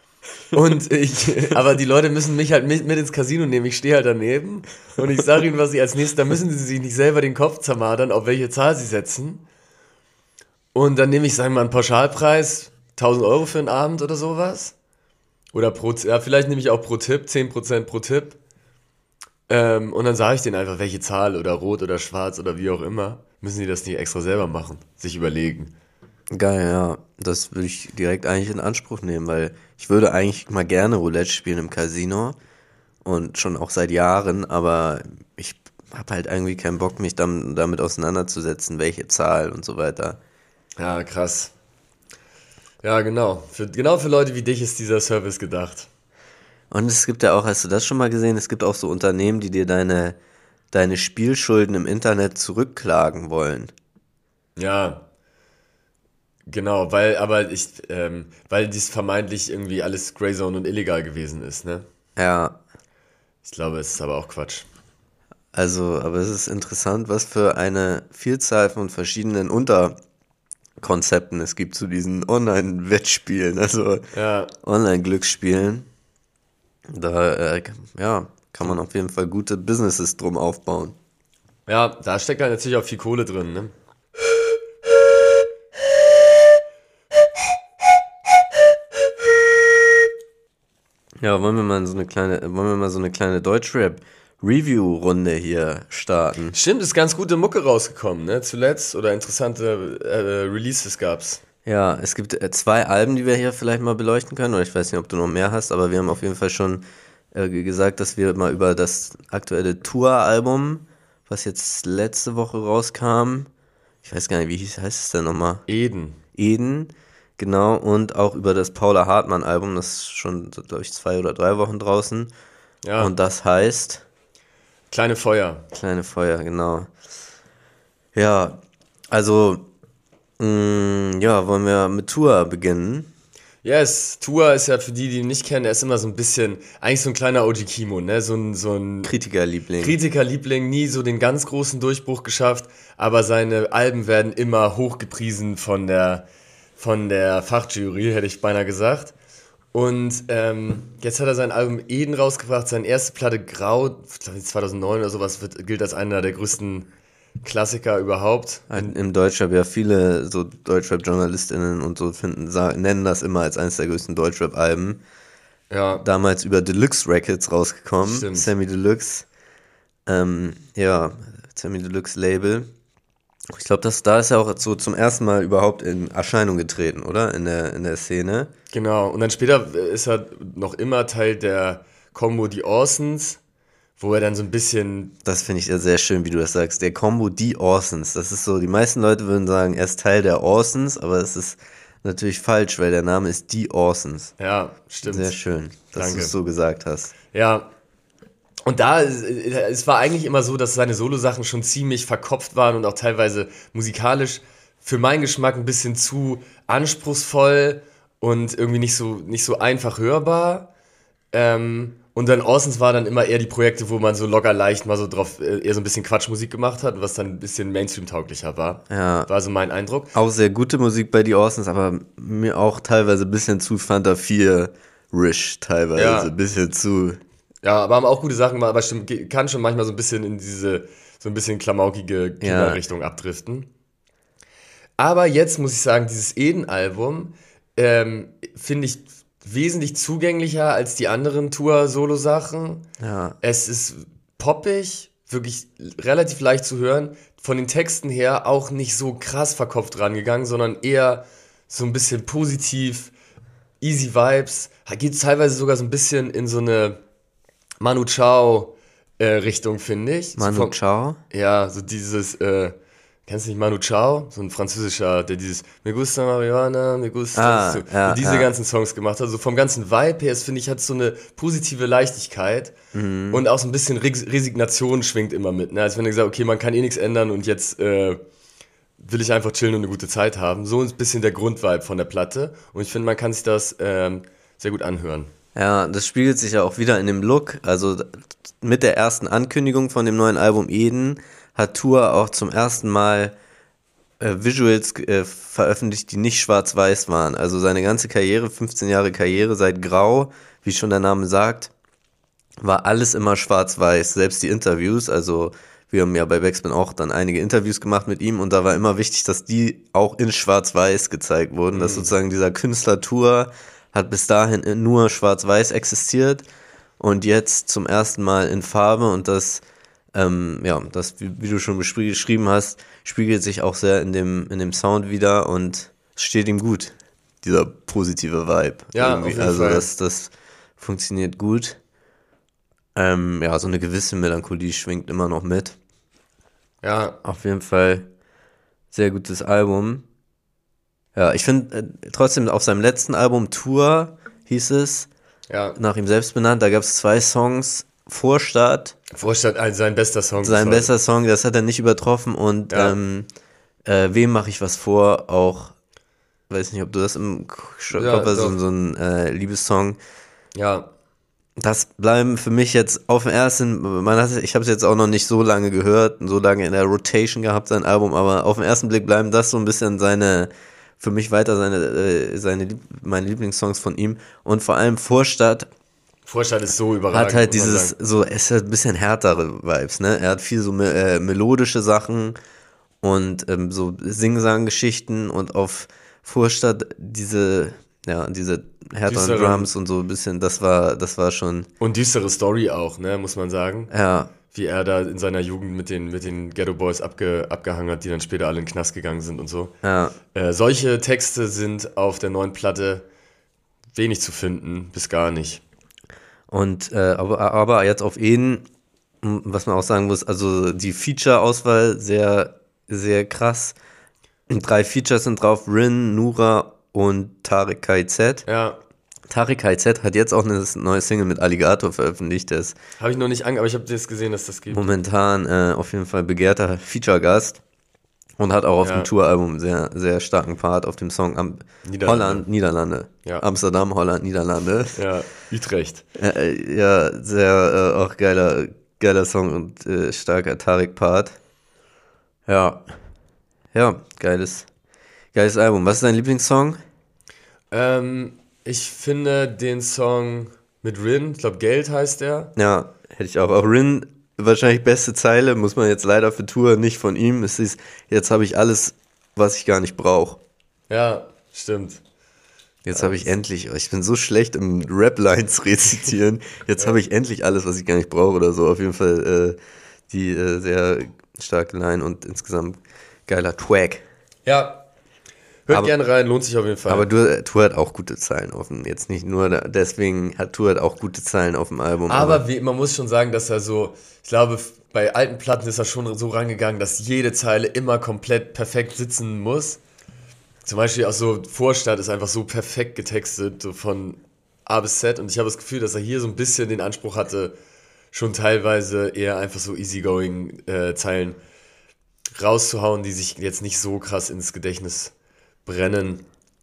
Aber die Leute müssen mich halt mit ins Casino nehmen. Ich stehe halt daneben und ich sage ihnen, was sie als nächstes, da müssen sie sich nicht selber den Kopf zermadern, auf welche Zahl sie setzen. Und dann nehme ich, sagen wir mal, einen Pauschalpreis, 1.000 Euro für einen Abend oder sowas. Oder vielleicht nehme ich auch pro Tipp, 10% pro Tipp. Und dann sage ich denen einfach, welche Zahl oder rot oder schwarz oder wie auch immer. Müssen die das nicht extra selber machen, sich überlegen. Geil, ja. Das würde ich direkt eigentlich in Anspruch nehmen, weil ich würde eigentlich mal gerne Roulette spielen im Casino und schon auch seit Jahren, aber ich habe halt irgendwie keinen Bock, mich damit auseinanderzusetzen, welche Zahl und so weiter. Ja, krass. Ja, genau. Genau für Leute wie dich ist dieser Service gedacht. Und es gibt ja auch, hast du das schon mal gesehen? Es gibt auch so Unternehmen, die dir deine Spielschulden im Internet zurückklagen wollen. Ja, genau, weil dies vermeintlich irgendwie alles Greyzone und illegal gewesen ist, ne? Ja, Ich glaube, es ist aber auch Quatsch. also, aber es ist interessant, was für eine Vielzahl von verschiedenen Unterkonzepten es gibt zu diesen Online-Wettspielen, also Ja, Online-Glücksspielen. Da, ja, kann man auf jeden Fall gute Businesses drum aufbauen. ja, da steckt halt natürlich auch viel Kohle drin, ne? Ja, wollen wir mal so eine kleine Deutschrap-Review-Runde hier starten? Stimmt, ist ganz gute Mucke rausgekommen, ne? Zuletzt oder interessante Releases gab's. Ja, es gibt zwei Alben, die wir hier vielleicht mal beleuchten können, oder ich weiß nicht, ob du noch mehr hast, aber wir haben auf jeden Fall schon gesagt, dass wir mal über das aktuelle Tour-Album, was jetzt letzte Woche rauskam, ich weiß gar nicht, heißt es denn nochmal? Eden. Eden, genau, und auch über das Paula Hartmann-Album, das ist schon, glaube ich, 2 oder 3 Wochen draußen. Ja, Und das heißt Kleine Feuer. Kleine Feuer, genau. Ja, also, ja, wollen wir mit Tour beginnen? Yes, Tua ist ja für die ihn nicht kennen, er ist immer so ein bisschen, eigentlich so ein kleiner OG Kimo, ne? So ein Kritikerliebling. Kritikerliebling, nie so den ganz großen Durchbruch geschafft, aber seine Alben werden immer hochgepriesen von der Fachjury, hätte ich beinahe gesagt. Und jetzt hat er sein Album Eden rausgebracht, seine erste Platte Grau, ich glaube 2009 oder sowas, gilt als einer der größten Klassiker überhaupt. Im Deutschrap, ja, viele so Deutschrap-JournalistInnen und so nennen das immer als eines der größten Deutschrap-Alben. Ja, Damals über Deluxe Records rausgekommen. Stimmt. Sammy Deluxe. Ja, Sammy Deluxe Label. Ich glaube, da ist er auch so zum ersten Mal überhaupt in Erscheinung getreten, oder? In der Szene. genau. Und dann später ist er noch immer Teil der Combo Die Orsons, wo er dann so ein bisschen, Das finde ich ja sehr schön, wie du das sagst. Der Combo Die Orsons. Das ist so, die meisten Leute würden sagen, er ist Teil der Orsons, aber es ist natürlich falsch, weil der Name ist Die Orsons. ja, stimmt. Sehr schön, dass Danke. du es so gesagt hast. Ja, und es war eigentlich immer so, dass seine Solo-Sachen schon ziemlich verkopft waren und auch teilweise musikalisch für meinen Geschmack ein bisschen zu anspruchsvoll und irgendwie nicht so einfach hörbar. Und dann Orsons war dann immer eher die Projekte, wo man so locker leicht mal so drauf eher so ein bisschen Quatschmusik gemacht hat, was dann ein bisschen Mainstream-tauglicher war. Ja. War so mein Eindruck. Auch sehr gute Musik bei Die Orsons, aber mir auch teilweise ein bisschen zu Fanta 4-rish, teilweise. Ja. Ein bisschen zu. Ja, aber haben auch gute Sachen gemacht, aber stimmt, kann schon manchmal so ein bisschen in diese, so ein bisschen klamaukige Kinderrichtung abdriften. Aber jetzt muss ich sagen, dieses Eden-Album finde ich wesentlich zugänglicher als die anderen Tour-Solo-Sachen. Ja. Es ist poppig, wirklich relativ leicht zu hören. Von den Texten her auch nicht so krass verkopft rangegangen, sondern eher so ein bisschen positiv, easy Vibes. Geht teilweise sogar so ein bisschen in so eine Manu Chao Richtung, finde ich. Manu Chao? Ja, so dieses, kennst du nicht Manu Chao? So ein französischer, der dieses Me gusta Marihuana, me gusta, so diese ganzen Songs gemacht hat. So vom ganzen Vibe her, finde ich, hat so eine positive Leichtigkeit und auch so ein bisschen Resignation schwingt immer mit. Ne? Als wenn er gesagt, okay, man kann eh nichts ändern und jetzt will ich einfach chillen und eine gute Zeit haben. So ein bisschen der Grundvibe von der Platte und ich finde, man kann sich das sehr gut anhören. Ja, das spiegelt sich ja auch wieder in dem Look. Also mit der ersten Ankündigung von dem neuen Album Eden hat Tour auch zum ersten Mal Visuals veröffentlicht, die nicht schwarz-weiß waren. Also seine ganze Karriere, 15 Jahre Karriere seit Grau, wie schon der Name sagt, war alles immer schwarz-weiß. Selbst die Interviews, also wir haben ja bei Backspin auch dann einige Interviews gemacht mit ihm und da war immer wichtig, dass die auch in schwarz-weiß gezeigt wurden, dass sozusagen dieser Künstler Tour hat bis dahin nur schwarz-weiß existiert und jetzt zum ersten Mal in Farbe und das, wie du schon beschrieben hast, spiegelt sich auch sehr in dem Sound wieder und es steht ihm gut, dieser positive Vibe. Ja, irgendwie. auf jeden Also Fall. das funktioniert gut. Ja, so eine gewisse Melancholie schwingt immer noch mit. Ja, Auf jeden Fall sehr gutes Album. Ja, ich finde trotzdem auf seinem letzten Album Tour hieß es, ja. nach ihm selbst benannt, da gab es 2 Songs, Vorstadt, Vorstadt, sein bester Song. sein bester Song, das hat er nicht übertroffen und Ja. Wem mache ich was vor, auch, weiß nicht, ob du das im Kopf Ja, hast, doch. so ein Liebessong. Ja, Das bleiben für mich jetzt auf dem ersten, ich habe es jetzt auch noch nicht so lange gehört, so lange in der Rotation gehabt, sein Album, aber auf den ersten Blick bleiben das so ein bisschen für mich weiter meine Lieblingssongs von ihm und vor allem Vorstadt Vorstadt ist so überragend. hat halt muss man dieses, sagen. es hat ein bisschen härtere Vibes, ne? Er hat viel so melodische Sachen und so Sing-Sang-Geschichten und auf Vorstadt diese härteren Düsteren- Drums und so ein bisschen, das war schon, Und düstere Story auch, ne, muss man sagen. ja, Wie er da in seiner Jugend mit den Ghetto Boys abgehangen hat, die dann später alle in den Knast gegangen sind und so. ja, Solche Texte sind auf der neuen Platte wenig zu finden, bis gar nicht. und aber jetzt auf Eden, was man auch sagen muss, also die Feature-Auswahl sehr, sehr krass. 3 Features sind drauf, Rin, Nura und Tarek KZ. Ja, Tarek KZ hat jetzt auch eine neue Single mit Alligator veröffentlicht. Der ist habe ich noch nicht aber ich habe jetzt gesehen, dass das gibt. momentan auf jeden Fall begehrter Feature-Gast und hat auch auf Ja. dem Touralbum einen sehr, sehr starken Part auf dem Song Niederlande. Holland, Niederlande. Ja. Amsterdam, Holland, Niederlande. Ja, Utrecht. Ja, sehr auch geiler Song und starker Tarek-Part. Ja, ja, geiles Album. Was ist dein Lieblingssong? Ich finde den Song mit Rin, ich glaube Geld heißt der. Ja, hätte ich auch. Auch Rin, wahrscheinlich beste Zeile, muss man jetzt leider für Tour nicht von ihm. Es ist, jetzt habe ich alles, was ich gar nicht brauche. Ja, stimmt. Jetzt habe ich endlich, ich bin so schlecht im Rap-Lines rezitieren. Jetzt habe ich endlich alles, was ich gar nicht brauche oder so. Auf jeden Fall die sehr starke Line und insgesamt geiler Twag. Ja, hört Aber- gerne rein, lohnt sich auf jeden Fall. Aber Tour hat auch gute Zeilen auf dem, jetzt nicht nur, deswegen hat Tour hat auch gute Zeilen auf dem Album. Aber man muss schon sagen, dass er so, ich glaube, bei alten Platten ist er schon so rangegangen, dass jede Zeile immer komplett perfekt sitzen muss. Zum Beispiel auch so Vorstadt ist einfach so perfekt getextet, so von A bis Z. Und ich habe das Gefühl, dass er hier so ein bisschen den Anspruch hatte, schon teilweise eher einfach so easygoing Zeilen rauszuhauen, die sich jetzt nicht so krass ins Gedächtnis brennen.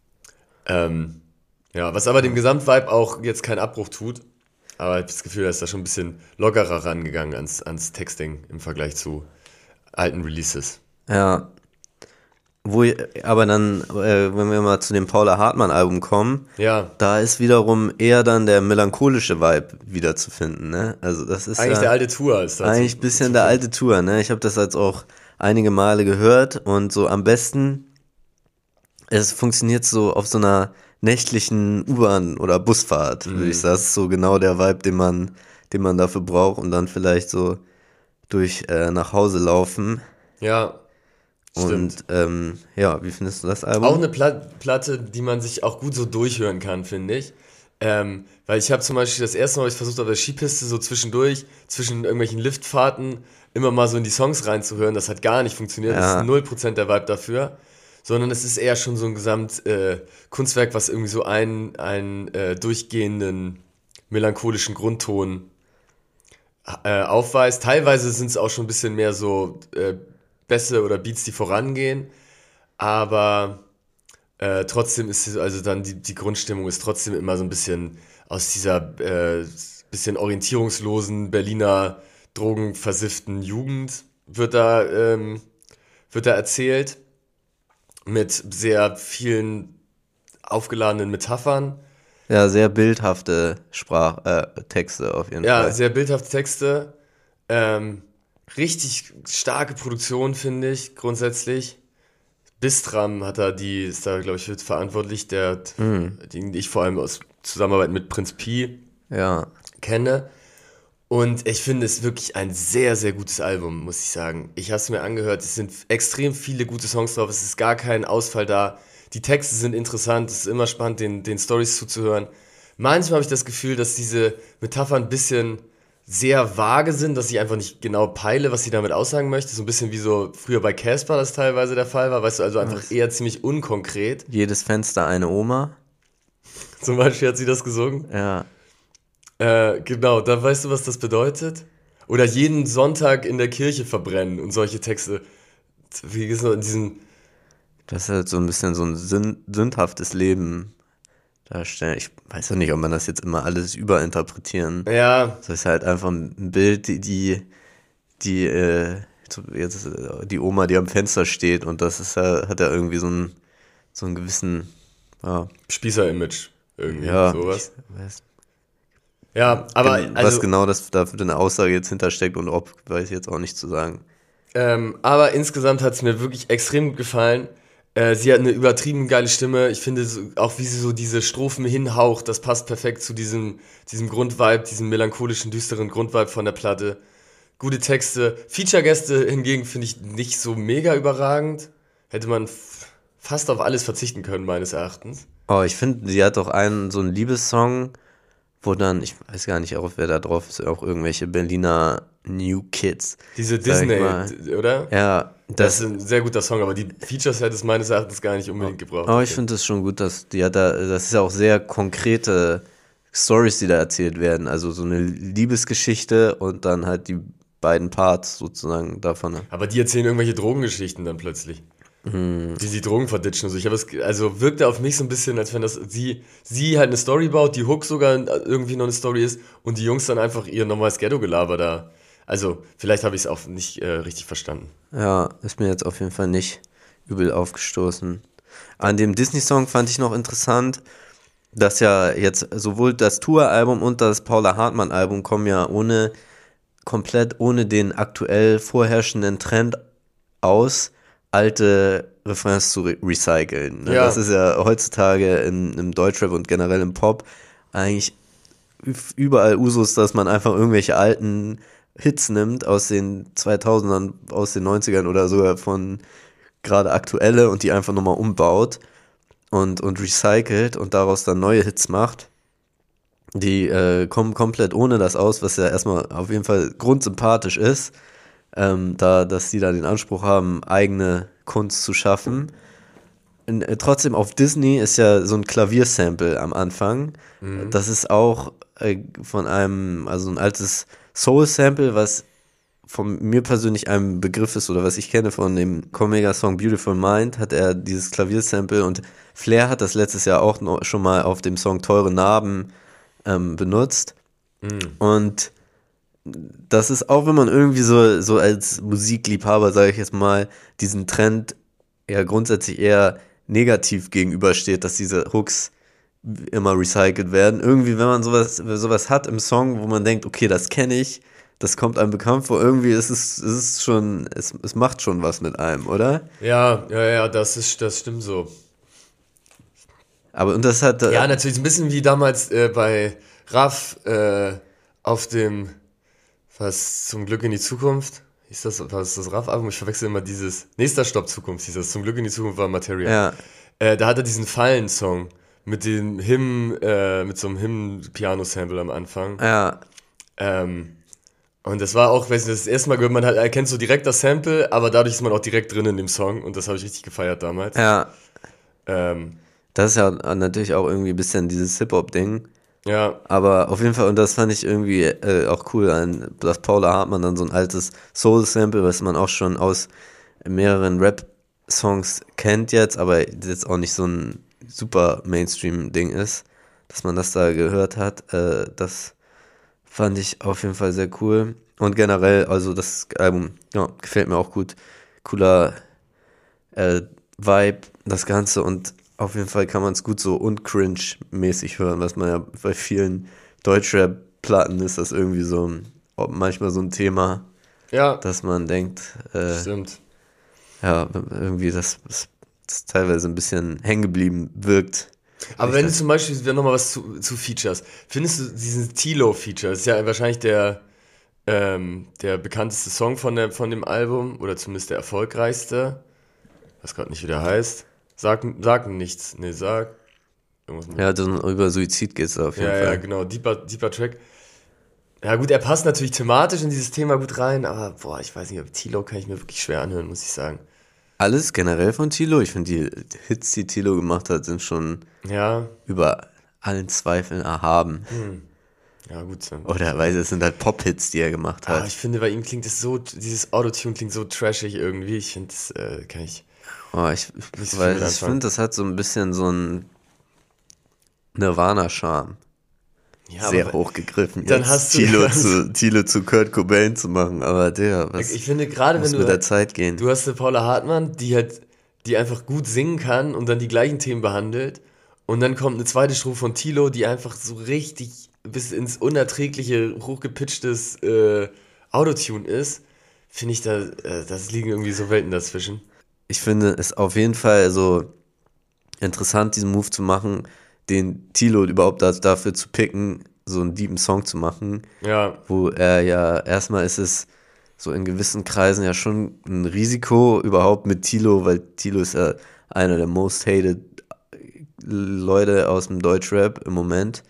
Ja, was aber dem Gesamtvibe auch jetzt keinen Abbruch tut. Aber ich habe das Gefühl, er ist da schon ein bisschen lockerer rangegangen ans Texting im Vergleich zu alten Releases. Ja. Aber dann, wenn wir mal zu dem Paula Hartmann-Album kommen, Ja, da ist wiederum eher dann der melancholische Vibe wiederzufinden, ne? Also das ist eigentlich ja der alte Tour ist das. eigentlich ein bisschen der alte Tour, ne? Ich habe das jetzt auch einige Male gehört und so am besten, es funktioniert so auf so einer nächtlichen U-Bahn- oder Busfahrt, würde ich sagen. Das ist so genau der Vibe, den man dafür braucht und dann vielleicht so durch nach Hause laufen. Ja, stimmt. Und ja, wie findest du das Album? Auch eine Platte, die man sich auch gut so durchhören kann, finde ich. Weil ich habe zum Beispiel das erste Mal, ich versucht auf der Skipiste so zwischendurch, zwischen irgendwelchen Liftfahrten, immer mal so in die Songs reinzuhören. Das hat gar nicht funktioniert. Ja. Das ist 0% der Vibe dafür. Sondern es ist eher schon so ein Kunstwerk, was irgendwie so einen durchgehenden melancholischen Grundton aufweist. Teilweise sind es auch schon ein bisschen mehr so Bässe oder Beats, die vorangehen. Aber trotzdem ist also dann die Grundstimmung ist trotzdem immer so ein bisschen aus dieser bisschen orientierungslosen Berliner drogenversifften Jugend wird da erzählt mit sehr vielen aufgeladenen Metaphern. Ja, sehr bildhafte Texte auf jeden Ja, Fall. sehr bildhafte Texte. Richtig starke Produktion, finde ich, grundsätzlich. Bistram ist da, glaube ich, für verantwortlich, den ich vor allem aus Zusammenarbeit mit Prinz Pi Ja, kenne. Und ich finde es wirklich ein sehr, sehr gutes Album, muss ich sagen. Ich habe es mir angehört, es sind extrem viele gute Songs drauf, es ist gar kein Ausfall da. Die Texte sind interessant, es ist immer spannend, den Storys zuzuhören. Manchmal habe ich das Gefühl, dass diese Metaphern ein bisschen sehr vage sind, dass ich einfach nicht genau peile, was sie damit aussagen möchte. So ein bisschen wie so früher bei Casper das teilweise der Fall war, weißt du, also einfach eher ziemlich unkonkret. jedes Fenster eine Oma. Zum Beispiel hat sie das gesungen. Ja, Genau, da weißt du, was das bedeutet? Oder jeden Sonntag in der Kirche verbrennen und solche Texte. Wie ist noch in diesem. das ist halt so ein bisschen so ein sündhaftes Leben darstellen. Ich weiß ja nicht, ob man das jetzt immer alles überinterpretieren. Ja, Das ist halt einfach ein Bild, die Oma, die am Fenster steht und das ist ja, hat ja irgendwie so einen gewissen, ja, Spießer-Image. Irgendwie, ja, sowas. ich weiß, Ja, aber was also, genau das da für eine Aussage jetzt hintersteckt und ob, weiß ich jetzt auch nicht zu sagen. aber insgesamt hat es mir wirklich extrem gut gefallen. Sie hat eine übertrieben geile Stimme. Ich finde auch, wie sie so diese Strophen hinhaucht, das passt perfekt zu diesem Grundvibe, diesem melancholischen, düsteren Grundvibe von der Platte. Gute Texte. Feature-Gäste hingegen finde ich nicht so mega überragend. Hätte man fast auf alles verzichten können, meines Erachtens. Oh, ich finde, sie hat auch so einen Liebessong, wo dann, ich weiß gar nicht auch, wer da drauf ist, auch irgendwelche Berliner New Kids. Diese Sag ich Disney, mal. oder? Ja, Das ist ein sehr guter Song, aber die Features hätte es meines Erachtens gar nicht unbedingt gebraucht. aber ich finde es schon gut, dass die hat da, das ist ja auch sehr konkrete Stories, die da erzählt werden. Also so eine Liebesgeschichte und dann halt die beiden Parts sozusagen davon. Aber die erzählen irgendwelche Drogengeschichten dann plötzlich. Wie sie Drogen verditschen und so. Also wirkte auf mich so ein bisschen, als wenn sie halt eine Story baut, die Hook sogar irgendwie noch eine Story ist und die Jungs dann einfach ihr normales Ghetto-Gelaber da. Also, vielleicht habe ich es auch nicht richtig verstanden. Ja, ist mir jetzt auf jeden Fall nicht übel aufgestoßen. An dem Disney-Song fand ich noch interessant, dass ja jetzt sowohl das Tour-Album und das Paula Hartmann-Album kommen ja komplett ohne den aktuell vorherrschenden Trend aus, alte Refrains zu recyceln. Ne? Ja. Das ist ja heutzutage im Deutschrap und generell im Pop eigentlich überall Usus, dass man einfach irgendwelche alten Hits nimmt aus den 2000ern, aus den 90ern oder sogar von gerade aktuelle und die einfach nochmal umbaut und recycelt und daraus dann neue Hits macht. Die kommen komplett ohne das aus, was ja erstmal auf jeden Fall grundsympathisch ist, dass die da den Anspruch haben, eigene Kunst zu schaffen. Trotzdem auf Disney ist ja so ein Klaviersample am Anfang. Das ist auch von also ein altes Soul-Sample, was von mir persönlich ein Begriff ist oder was ich kenne von dem Comega-Song Beautiful Mind, hat er dieses Klaviersample und Flair hat das letztes Jahr auch noch schon mal auf dem Song Teure Narben benutzt. Und das ist auch, wenn man irgendwie so als Musikliebhaber, sage ich jetzt mal, diesen Trend ja grundsätzlich eher negativ gegenübersteht, dass diese Hooks immer recycelt werden. Irgendwie, wenn man sowas hat im Song, wo man denkt, okay, das kenne ich, das kommt einem bekannt vor, irgendwie es macht schon was mit einem, oder? Ja, das stimmt so. Aber und das hat Ja, natürlich ein bisschen wie damals bei Raff auf dem Was zum Glück in die Zukunft. Was ist das Raff-Album? Ich verwechsel immer dieses. Nächster Stopp Zukunft hieß das. Zum Glück in die Zukunft war Material. ja, Da hat er diesen Fallen-Song mit dem mit so einem Hymn-Piano-Sample am Anfang. ja, Und das war auch, weiß nicht, das erste Mal gehört, man erkennt so direkt das Sample, aber dadurch ist man auch direkt drin in dem Song und das habe ich richtig gefeiert damals. ja. Ähm, Das ist ja natürlich auch irgendwie ein bisschen dieses Hip-Hop-Ding. ja, Aber auf jeden Fall, und das fand ich irgendwie auch cool, dass Paula Hartmann dann so ein altes Soul-Sample, was man auch schon aus mehreren Rap-Songs kennt jetzt, aber jetzt auch nicht so ein super Mainstream-Ding ist, dass man das da gehört hat. Das fand ich auf jeden Fall sehr cool. Und generell, also das Album, ja, gefällt mir auch gut. Cooler äh, Vibe, das Ganze. Und auf jeden Fall kann man es gut so uncringe-mäßig hören, was man ja bei vielen Deutschrap-Platten ist das irgendwie so manchmal so ein Thema, Ja, dass man denkt, stimmt. ja, irgendwie das teilweise ein bisschen hängen geblieben wirkt. Aber wenn du zum Beispiel wieder nochmal was zu Features, findest du diesen Tilo-Feature, das ist ja wahrscheinlich der bekannteste Song von dem Album, oder zumindest der erfolgreichste. Ich weiß gerade nicht, wie der heißt. Sag nichts. Nee, sag. Irgendwas mit. Ja, dann über Suizid geht es auf jeden Ja, ja, Fall. genau. Deeper Track. Ja, gut, er passt natürlich thematisch in dieses Thema gut rein, aber boah, ich weiß nicht, ob Tilo kann ich mir wirklich schwer anhören, muss ich sagen. Alles generell von Tilo. Ich finde, die Hits, die Tilo gemacht hat, sind schon Ja, über allen Zweifeln erhaben. ja, gut. So. Oder weil es sind halt Pop-Hits, die er gemacht Ah, hat. ich finde, bei ihm klingt es so, dieses Autotune klingt so trashig irgendwie. Ich finde, das kann ich Oh, nicht so viel weil mit ich anfangen. finde, das hat so ein bisschen so einen Nirvana-Charme. Ja, Sehr hochgegriffen, dann jetzt hast du Tilo zu Kurt Cobain zu machen. Aber der, was ich finde, gerade wenn muss mit der Zeit gehen? du hast eine Paula Hartmann, die einfach gut singen kann und dann die gleichen Themen behandelt. Und dann kommt eine zweite Strophe von Tilo, die einfach so richtig bis ins unerträgliche, hochgepitchtes Autotune ist. Finde ich, das liegen irgendwie so Welten dazwischen. Ich finde es auf jeden Fall so interessant, diesen Move zu machen, den Tilo überhaupt dafür zu picken, so einen deepen Song zu machen, Ja, wo er ja, erstmal ist es so in gewissen Kreisen ja schon ein Risiko überhaupt mit Tilo, weil Tilo ist ja einer der most hated Leute aus dem Deutschrap im Moment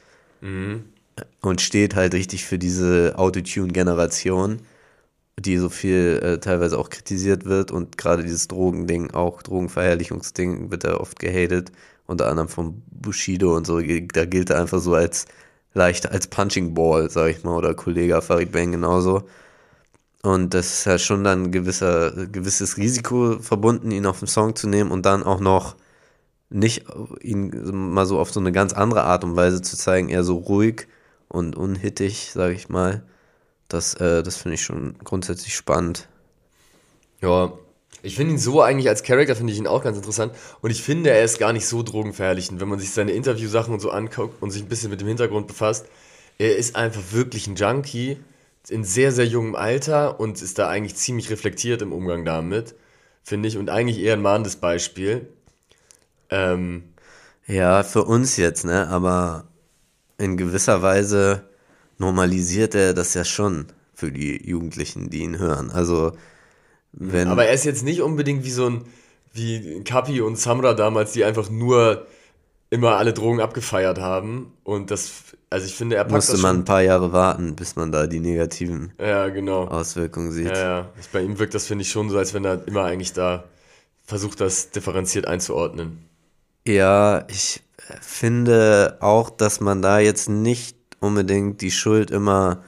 und steht halt richtig für diese Autotune-Generation, die so viel teilweise auch kritisiert wird und gerade dieses Drogending, auch Drogenverherrlichungsding wird da oft gehatet, unter anderem von Bushido und so, da gilt er einfach so als leicht als Punching Ball, sag ich mal, oder Kollege Farid Bang genauso. Und das ist ja schon dann ein gewisses Risiko verbunden, ihn auf den Song zu nehmen und dann auch noch nicht ihn mal so auf so eine ganz andere Art und Weise zu zeigen, eher so ruhig und unhittig, sag ich mal. Das finde ich schon grundsätzlich spannend. ja. Ich finde ihn so eigentlich als Charakter, finde ich ihn auch ganz interessant. Und ich finde, er ist gar nicht so drogenverherrlichend, wenn man sich seine Interviewsachen und so anguckt und sich ein bisschen mit dem Hintergrund befasst. Er ist einfach wirklich ein Junkie in sehr, sehr jungem Alter und ist da eigentlich ziemlich reflektiert im Umgang damit, finde ich. Und eigentlich eher ein mahnendes Beispiel. Ähm, Ja, für uns jetzt, ne? Aber in gewisser Weise normalisiert er das ja schon für die Jugendlichen, die ihn hören. Also, aber wenn, er ist jetzt nicht unbedingt wie Kapi und Samra damals, die einfach nur immer alle Drogen abgefeiert haben. Und also ich finde, er packt musste das man ein schon. paar Jahre warten, bis man da die negativen Ja, genau. Auswirkungen Ja, sieht. ja. Bei ihm wirkt das, finde ich, schon so, als wenn er immer eigentlich da versucht, das differenziert einzuordnen. Ja, ich finde auch, dass man da jetzt nicht unbedingt die Schuld immer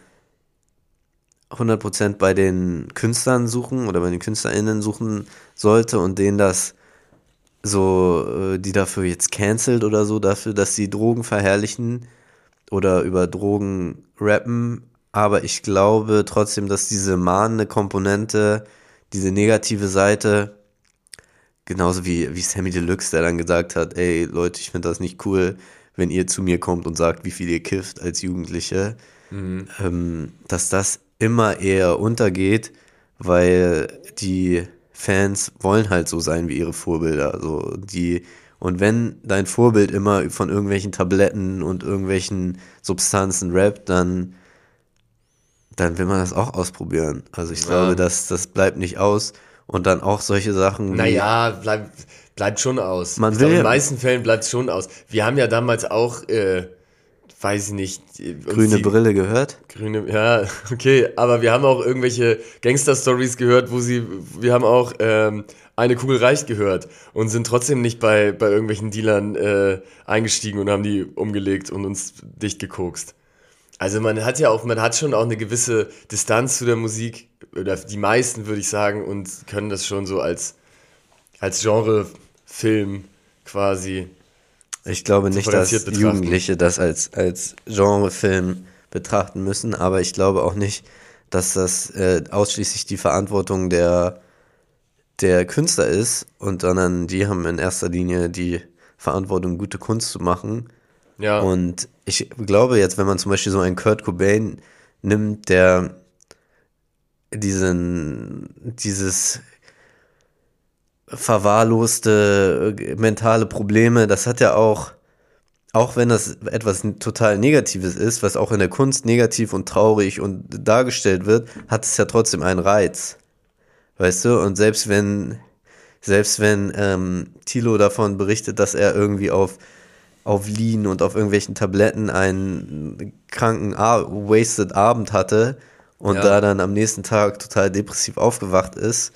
100% bei den Künstlern suchen oder bei den KünstlerInnen suchen sollte und denen das so, die dafür jetzt cancelt oder so, dafür, dass sie Drogen verherrlichen oder über Drogen rappen. Aber ich glaube trotzdem, dass diese mahnende Komponente, diese negative Seite, genauso wie Sammy Deluxe, der dann gesagt hat, ey Leute, ich finde das nicht cool, wenn ihr zu mir kommt und sagt, wie viel ihr kifft als Jugendliche, dass das immer eher untergeht, weil die Fans wollen halt so sein wie ihre Vorbilder. So und wenn dein Vorbild immer von irgendwelchen Tabletten und irgendwelchen Substanzen rappt, dann will man das auch ausprobieren. Also ich glaube, Ja. das bleibt nicht aus. Und dann auch solche Sachen wie, Naja, bleibt schon aus. man Ich will glaube, in den ja meisten Fällen bleibt es schon aus. Wir haben ja damals auch, weiß ich nicht, uns grüne die Brille gehört. grüne, ja, okay, aber wir haben auch irgendwelche Gangster-Stories gehört, wir haben auch eine Kugel reicht gehört und sind trotzdem nicht bei irgendwelchen Dealern eingestiegen und haben die umgelegt und uns dicht gekokst. Also man hat schon auch eine gewisse Distanz zu der Musik, oder die meisten würde ich sagen, und können das schon so als Genre-Film quasi Ich glaube nicht, dass differenziert betrachten. Jugendliche das als Genrefilm betrachten müssen, aber ich glaube auch nicht, dass das ausschließlich die Verantwortung der Künstler ist, sondern die haben in erster Linie die Verantwortung, gute Kunst zu machen. Ja, Und ich glaube jetzt, wenn man zum Beispiel so einen Kurt Cobain nimmt, der dieses verwahrloste mentale Probleme, das hat ja auch wenn das etwas total Negatives ist, was auch in der Kunst negativ und traurig und dargestellt wird, hat es ja trotzdem einen Reiz. Weißt du? Und selbst wenn Thilo davon berichtet, dass er irgendwie auf Lean und auf irgendwelchen Tabletten einen kranken, wasted Abend hatte und Ja. da dann am nächsten Tag total depressiv aufgewacht ist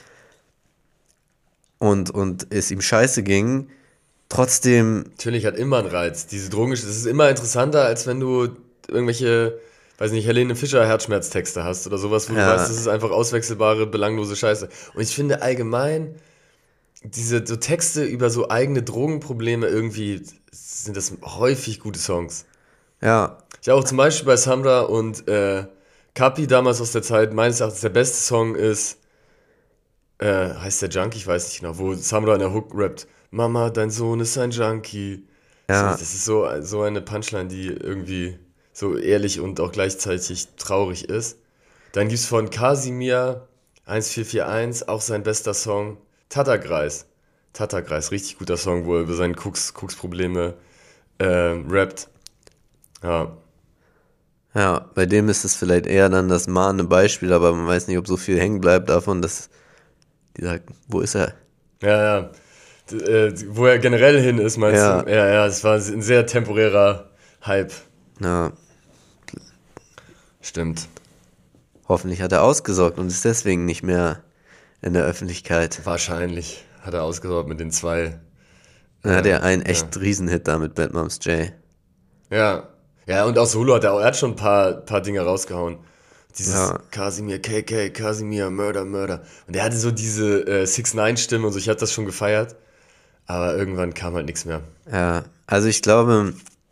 und es ihm scheiße ging, trotzdem, natürlich hat immer einen Reiz. Diese Drogen, das ist immer interessanter, als wenn du irgendwelche, weiß nicht, Helene Fischer Herzschmerztexte hast oder sowas, wo du Ja. weißt, das ist einfach auswechselbare, belanglose Scheiße. Und ich finde allgemein, diese so Texte über so eigene Drogenprobleme irgendwie sind das häufig gute Songs. ja, Ich auch zum Beispiel bei Samra und Kapi damals aus der Zeit, meines Erachtens der beste Song ist, heißt der Junkie, ich weiß nicht genau, wo Samra in der Hook rappt, Mama, dein Sohn ist ein Junkie. ja, Das ist so eine Punchline, die irgendwie so ehrlich und auch gleichzeitig traurig ist. Dann gibt's von Kasimir 1441, auch sein bester Song, Tatterkreis. Tatterkreis, richtig guter Song, wo er über seine Koksprobleme rappt. Ja. ja, bei dem ist es vielleicht eher dann das mahnende Beispiel, aber man weiß nicht, ob so viel hängen bleibt davon, dass die sagt, wo ist er? Ja, ja. Wo er generell hin ist, meinst Ja. du? Ja, ja, es war ein sehr temporärer Hype. Ja, Stimmt. hoffentlich hat er ausgesorgt und ist deswegen nicht mehr in der Öffentlichkeit. Wahrscheinlich hat er ausgesorgt mit den zwei. Dann hat er einen echt Riesenhit da mit Bad Moms J. Ja. Ja, und auch Solo er hat schon ein paar Dinge rausgehauen. Dieses Ja. Kasimir, KK, Kasimir, Murder, Murder. Und er hatte so diese 6ix9ine-Stimme und so, ich hab das schon gefeiert. Aber irgendwann kam halt nichts mehr. Ja, also ich glaube,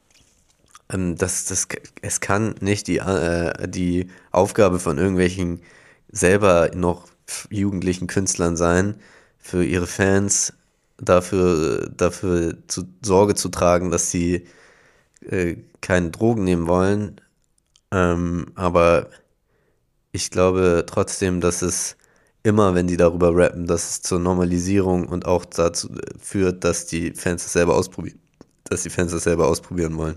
es kann nicht die Aufgabe von irgendwelchen selber noch jugendlichen Künstlern sein, für ihre Fans dafür Sorge zu tragen, dass sie keine Drogen nehmen wollen. Aber ich glaube trotzdem, dass es immer, wenn die darüber rappen, dass es zur Normalisierung und auch dazu führt, dass die Fans das selber ausprobieren wollen.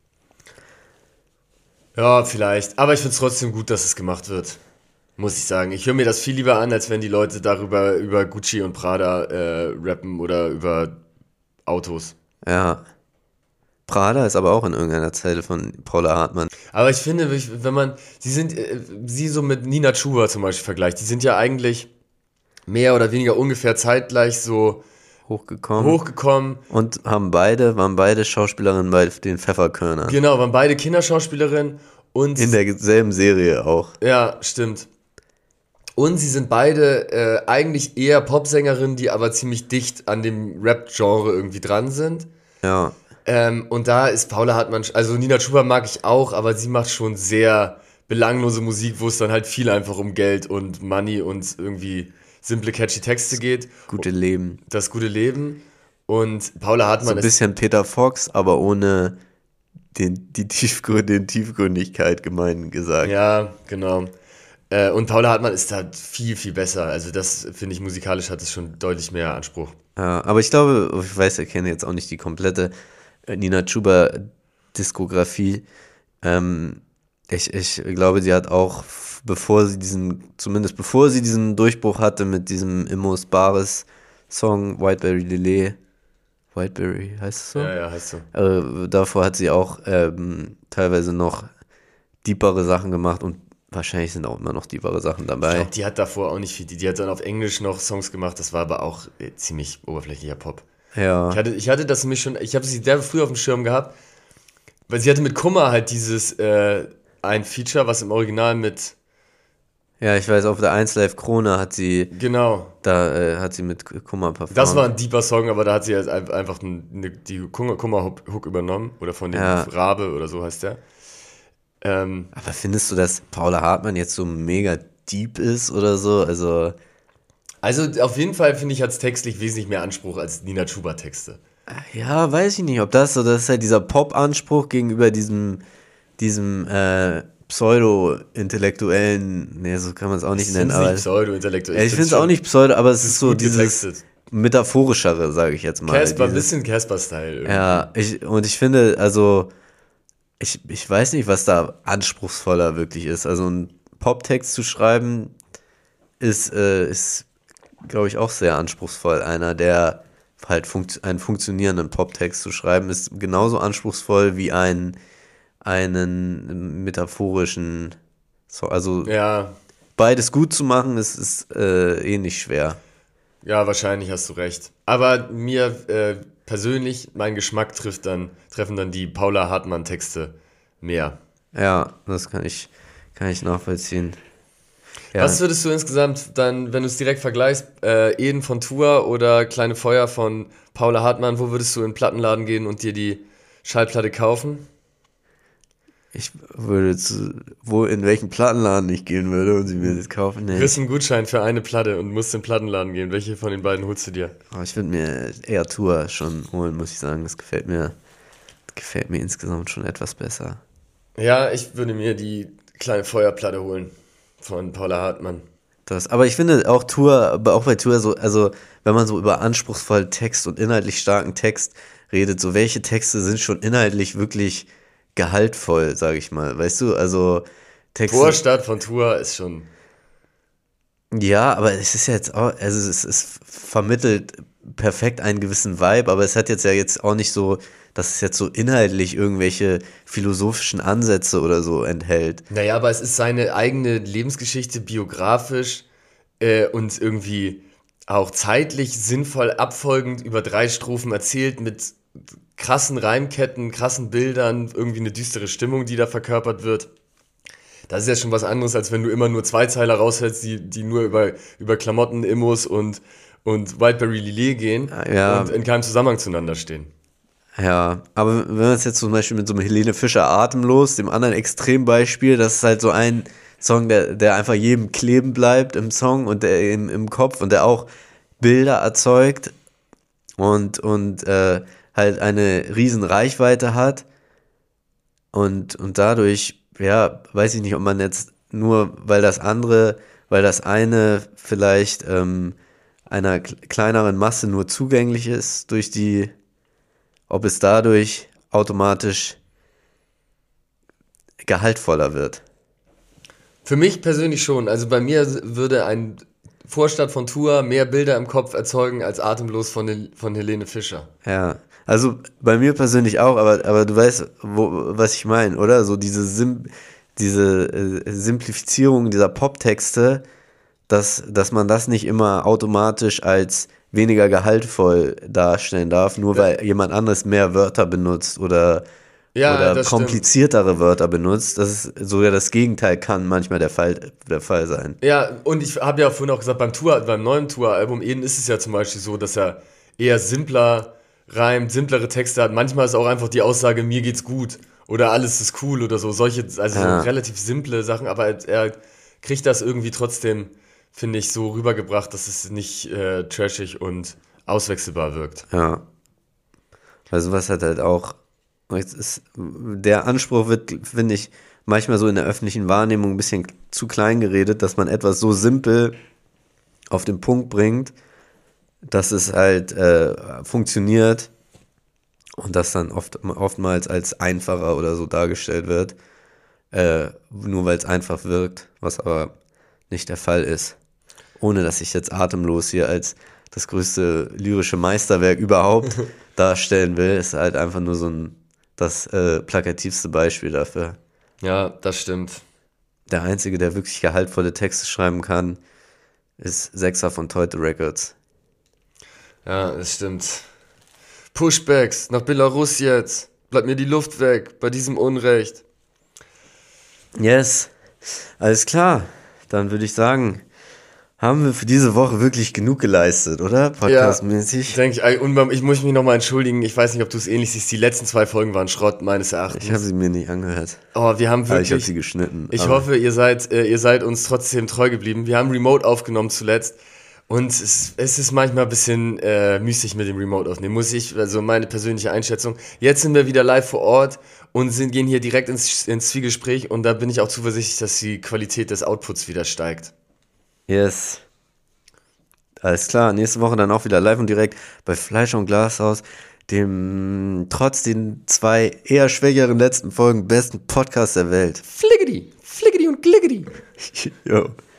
Ja, vielleicht. Aber ich find's trotzdem gut, dass es gemacht wird. Muss ich sagen. Ich höre mir das viel lieber an, als wenn die Leute darüber über Gucci und Prada rappen oder über Autos. Ja. Prada ist aber auch in irgendeiner Zeile von Paula Hartmann. Aber ich finde, wenn man sie so mit Nina Chuba zum Beispiel vergleicht, die sind ja eigentlich mehr oder weniger ungefähr zeitgleich so hochgekommen. Und waren beide Schauspielerinnen bei den Pfefferkörnern. Genau, waren beide Kinderschauspielerinnen und In derselben Serie auch. ja, stimmt. Und sie sind beide eigentlich eher Popsängerinnen, die aber ziemlich dicht an dem Rap-Genre irgendwie dran sind. Ja. Und da ist Paula Hartmann, also Nina Chuba mag ich auch, aber sie macht schon sehr belanglose Musik, wo es dann halt viel einfach um Geld und Money und irgendwie simple, catchy Texte geht. Gute Leben. Das gute Leben. Und Paula So Hartmann ein bisschen Peter Fox, aber ohne den Tiefgründigkeit gemein gesagt. ja, genau. Und Paula Hartmann ist da viel, viel besser. Also das, finde ich, musikalisch hat es schon deutlich mehr Anspruch. Ja, aber ich glaube, ich weiß, ich kenne jetzt auch nicht die komplette Nina Chuba Diskografie. Ich glaube, sie hat auch, bevor sie diesen Durchbruch hatte mit diesem Immos Bares Song Whiteberry Lillet, Whiteberry heißt es so? Ja, heißt so. Davor hat sie auch teilweise noch deepere Sachen gemacht und wahrscheinlich sind auch immer noch deepere Sachen Ich dabei. glaube, die hat davor auch nicht viel. Die hat dann auf Englisch noch Songs gemacht, das war aber auch ziemlich oberflächlicher Pop. Ja, Ich hatte das nämlich schon, ich habe sie sehr früh auf dem Schirm gehabt, weil sie hatte mit Kummer halt dieses ein Feature, was im Original mit Ja, ich weiß, auf der 1 Live Krone hat sie, Genau. da hat sie mit Kummer performt. Das war ein deeper Song, aber da hat sie jetzt einfach die Kummer-Hook übernommen. Oder von dem Ja. Rabe oder so heißt der. Aber findest du, dass Paula Hartmann jetzt so mega deep ist oder so? Also auf jeden Fall, finde ich, hat es textlich wesentlich mehr Anspruch als Nina Chuba-Texte. Ja, weiß ich nicht, ob das so, das ist halt dieser Pop-Anspruch gegenüber diesem pseudo-intellektuellen, nee, so kann man es auch nicht Ich nennen, finde es aber nicht pseudo-intellektuell. ja, ich finde es auch nicht pseudo, aber es ist so gut dieses getextet. metaphorischere, sage ich jetzt mal. Casper, ein Dieses, bisschen Casper-Style. Irgendwie. ja, ich finde, also ich weiß nicht, was da anspruchsvoller wirklich ist. Also einen Poptext zu schreiben ist glaube ich, auch sehr anspruchsvoll. Einer, der halt einen funktionierenden Poptext zu schreiben, ist genauso anspruchsvoll wie einen metaphorischen. Also Ja, beides gut zu machen, ist ähnlich schwer. ja, wahrscheinlich hast du recht. Aber mir persönlich, mein Geschmack treffen dann die Paula Hartmann-Texte mehr. Ja, das kann ich nachvollziehen. Ja, Was würdest du insgesamt dann, wenn du es direkt vergleichst, Eden von Tour oder Kleine Feuer von Paula Hartmann, wo würdest du in den Plattenladen gehen und dir die Schallplatte kaufen? ich würde in welchen Plattenladen ich gehen würde und sie mir das kaufen. Du Nee. kriegst einen Gutschein für eine Platte und musst in den Plattenladen gehen. Welche von den beiden holst du dir? Aber ich würde mir eher Tour schon holen, muss ich sagen. Das gefällt mir insgesamt schon etwas besser. Ja, ich würde mir die Kleine Feuerplatte holen von Paula Hartmann. Aber ich finde auch aber auch bei Tour so, also wenn man so über anspruchsvollen Text und inhaltlich starken Text redet, so welche Texte sind schon inhaltlich wirklich gehaltvoll, sage ich mal, weißt du? Also Texte, Vorstadt von Tour ist schon. ja, aber es ist jetzt auch, also es vermittelt perfekt einen gewissen Vibe, aber es hat jetzt auch nicht so, dass es jetzt so inhaltlich irgendwelche philosophischen Ansätze oder so enthält. Naja, aber es ist seine eigene Lebensgeschichte biografisch und irgendwie auch zeitlich sinnvoll abfolgend über 3 Strophen erzählt mit krassen Reimketten, krassen Bildern, irgendwie eine düstere Stimmung, die da verkörpert wird. Das ist ja schon was anderes, als wenn du immer nur Zweizeiler raushältst, die nur über Klamotten, Immos und Wildberry Lillet gehen Ja, und in keinem Zusammenhang zueinander stehen. ja, aber wenn man es jetzt zum Beispiel mit so einem Helene Fischer Atemlos, dem anderen Extrembeispiel, das ist halt so ein Song, der einfach jedem kleben bleibt im Song und der im Kopf und der auch Bilder erzeugt und halt eine riesen Reichweite hat und dadurch, ja, weiß ich nicht, ob man jetzt nur, weil das eine vielleicht einer kleineren Masse nur zugänglich ist ob es dadurch automatisch gehaltvoller wird. Für mich persönlich schon. Also bei mir würde ein Vorstadt von Tour mehr Bilder im Kopf erzeugen als Atemlos von Helene Fischer. Ja, also bei mir persönlich auch, aber du weißt, was ich meine, oder? So diese Simplifizierung dieser Poptexte, dass man das nicht immer automatisch als weniger gehaltvoll darstellen darf, nur weil jemand anderes mehr Wörter benutzt oder Ja, das stimmt. kompliziertere Wörter benutzt. Das ist sogar das Gegenteil kann manchmal der Fall sein. Ja, und ich habe ja vorhin auch gesagt, beim neuen Tour-Album Eden ist es ja zum Beispiel so, dass er eher simpler reimt, simplere Texte hat. Manchmal ist auch einfach die Aussage, mir geht's gut oder alles ist cool oder so. Solche, also so Ja. relativ simple Sachen, aber er kriegt das irgendwie trotzdem, finde ich, so rübergebracht, dass es nicht trashig und auswechselbar wirkt. Ja. Also was hat halt auch, der Anspruch wird, finde ich, manchmal so in der öffentlichen Wahrnehmung ein bisschen zu klein geredet, dass man etwas so simpel auf den Punkt bringt, dass es halt funktioniert und das dann oftmals als einfacher oder so dargestellt wird, nur weil es einfach wirkt, was aber nicht der Fall ist. Ohne dass ich jetzt Atemlos hier als das größte lyrische Meisterwerk überhaupt darstellen will, ist halt einfach nur das plakativste Beispiel dafür. Ja, das stimmt. Der Einzige, der wirklich gehaltvolle Texte schreiben kann, ist Sechser von Teute Records. Ja, das stimmt. Pushbacks nach Belarus jetzt. Bleibt mir die Luft weg bei diesem Unrecht. Yes, alles klar. dann würde ich sagen, haben wir für diese Woche wirklich genug geleistet, oder? Podcastmäßig. Denke ich. Und ich muss mich nochmal entschuldigen. Ich weiß nicht, ob du es ähnlich siehst. Die letzten 2 Folgen waren Schrott, meines Erachtens. Ich habe sie mir nicht angehört. Oh, wir haben wirklich. Aber ich habe sie geschnitten. Ich hoffe, ihr seid uns trotzdem treu geblieben. Wir haben Remote aufgenommen zuletzt. Und es ist manchmal ein bisschen müßig mit dem Remote aufnehmen, also meine persönliche Einschätzung. Jetzt sind wir wieder live vor Ort und gehen hier direkt ins Zwiegespräch und da bin ich auch zuversichtlich, dass die Qualität des Outputs wieder steigt. Yes. Alles klar, nächste Woche dann auch wieder live und direkt bei Fleisch und Glashaus, dem trotz den 2 eher schwächeren letzten Folgen besten Podcast der Welt. Fliggedy und gliggedy. Jo.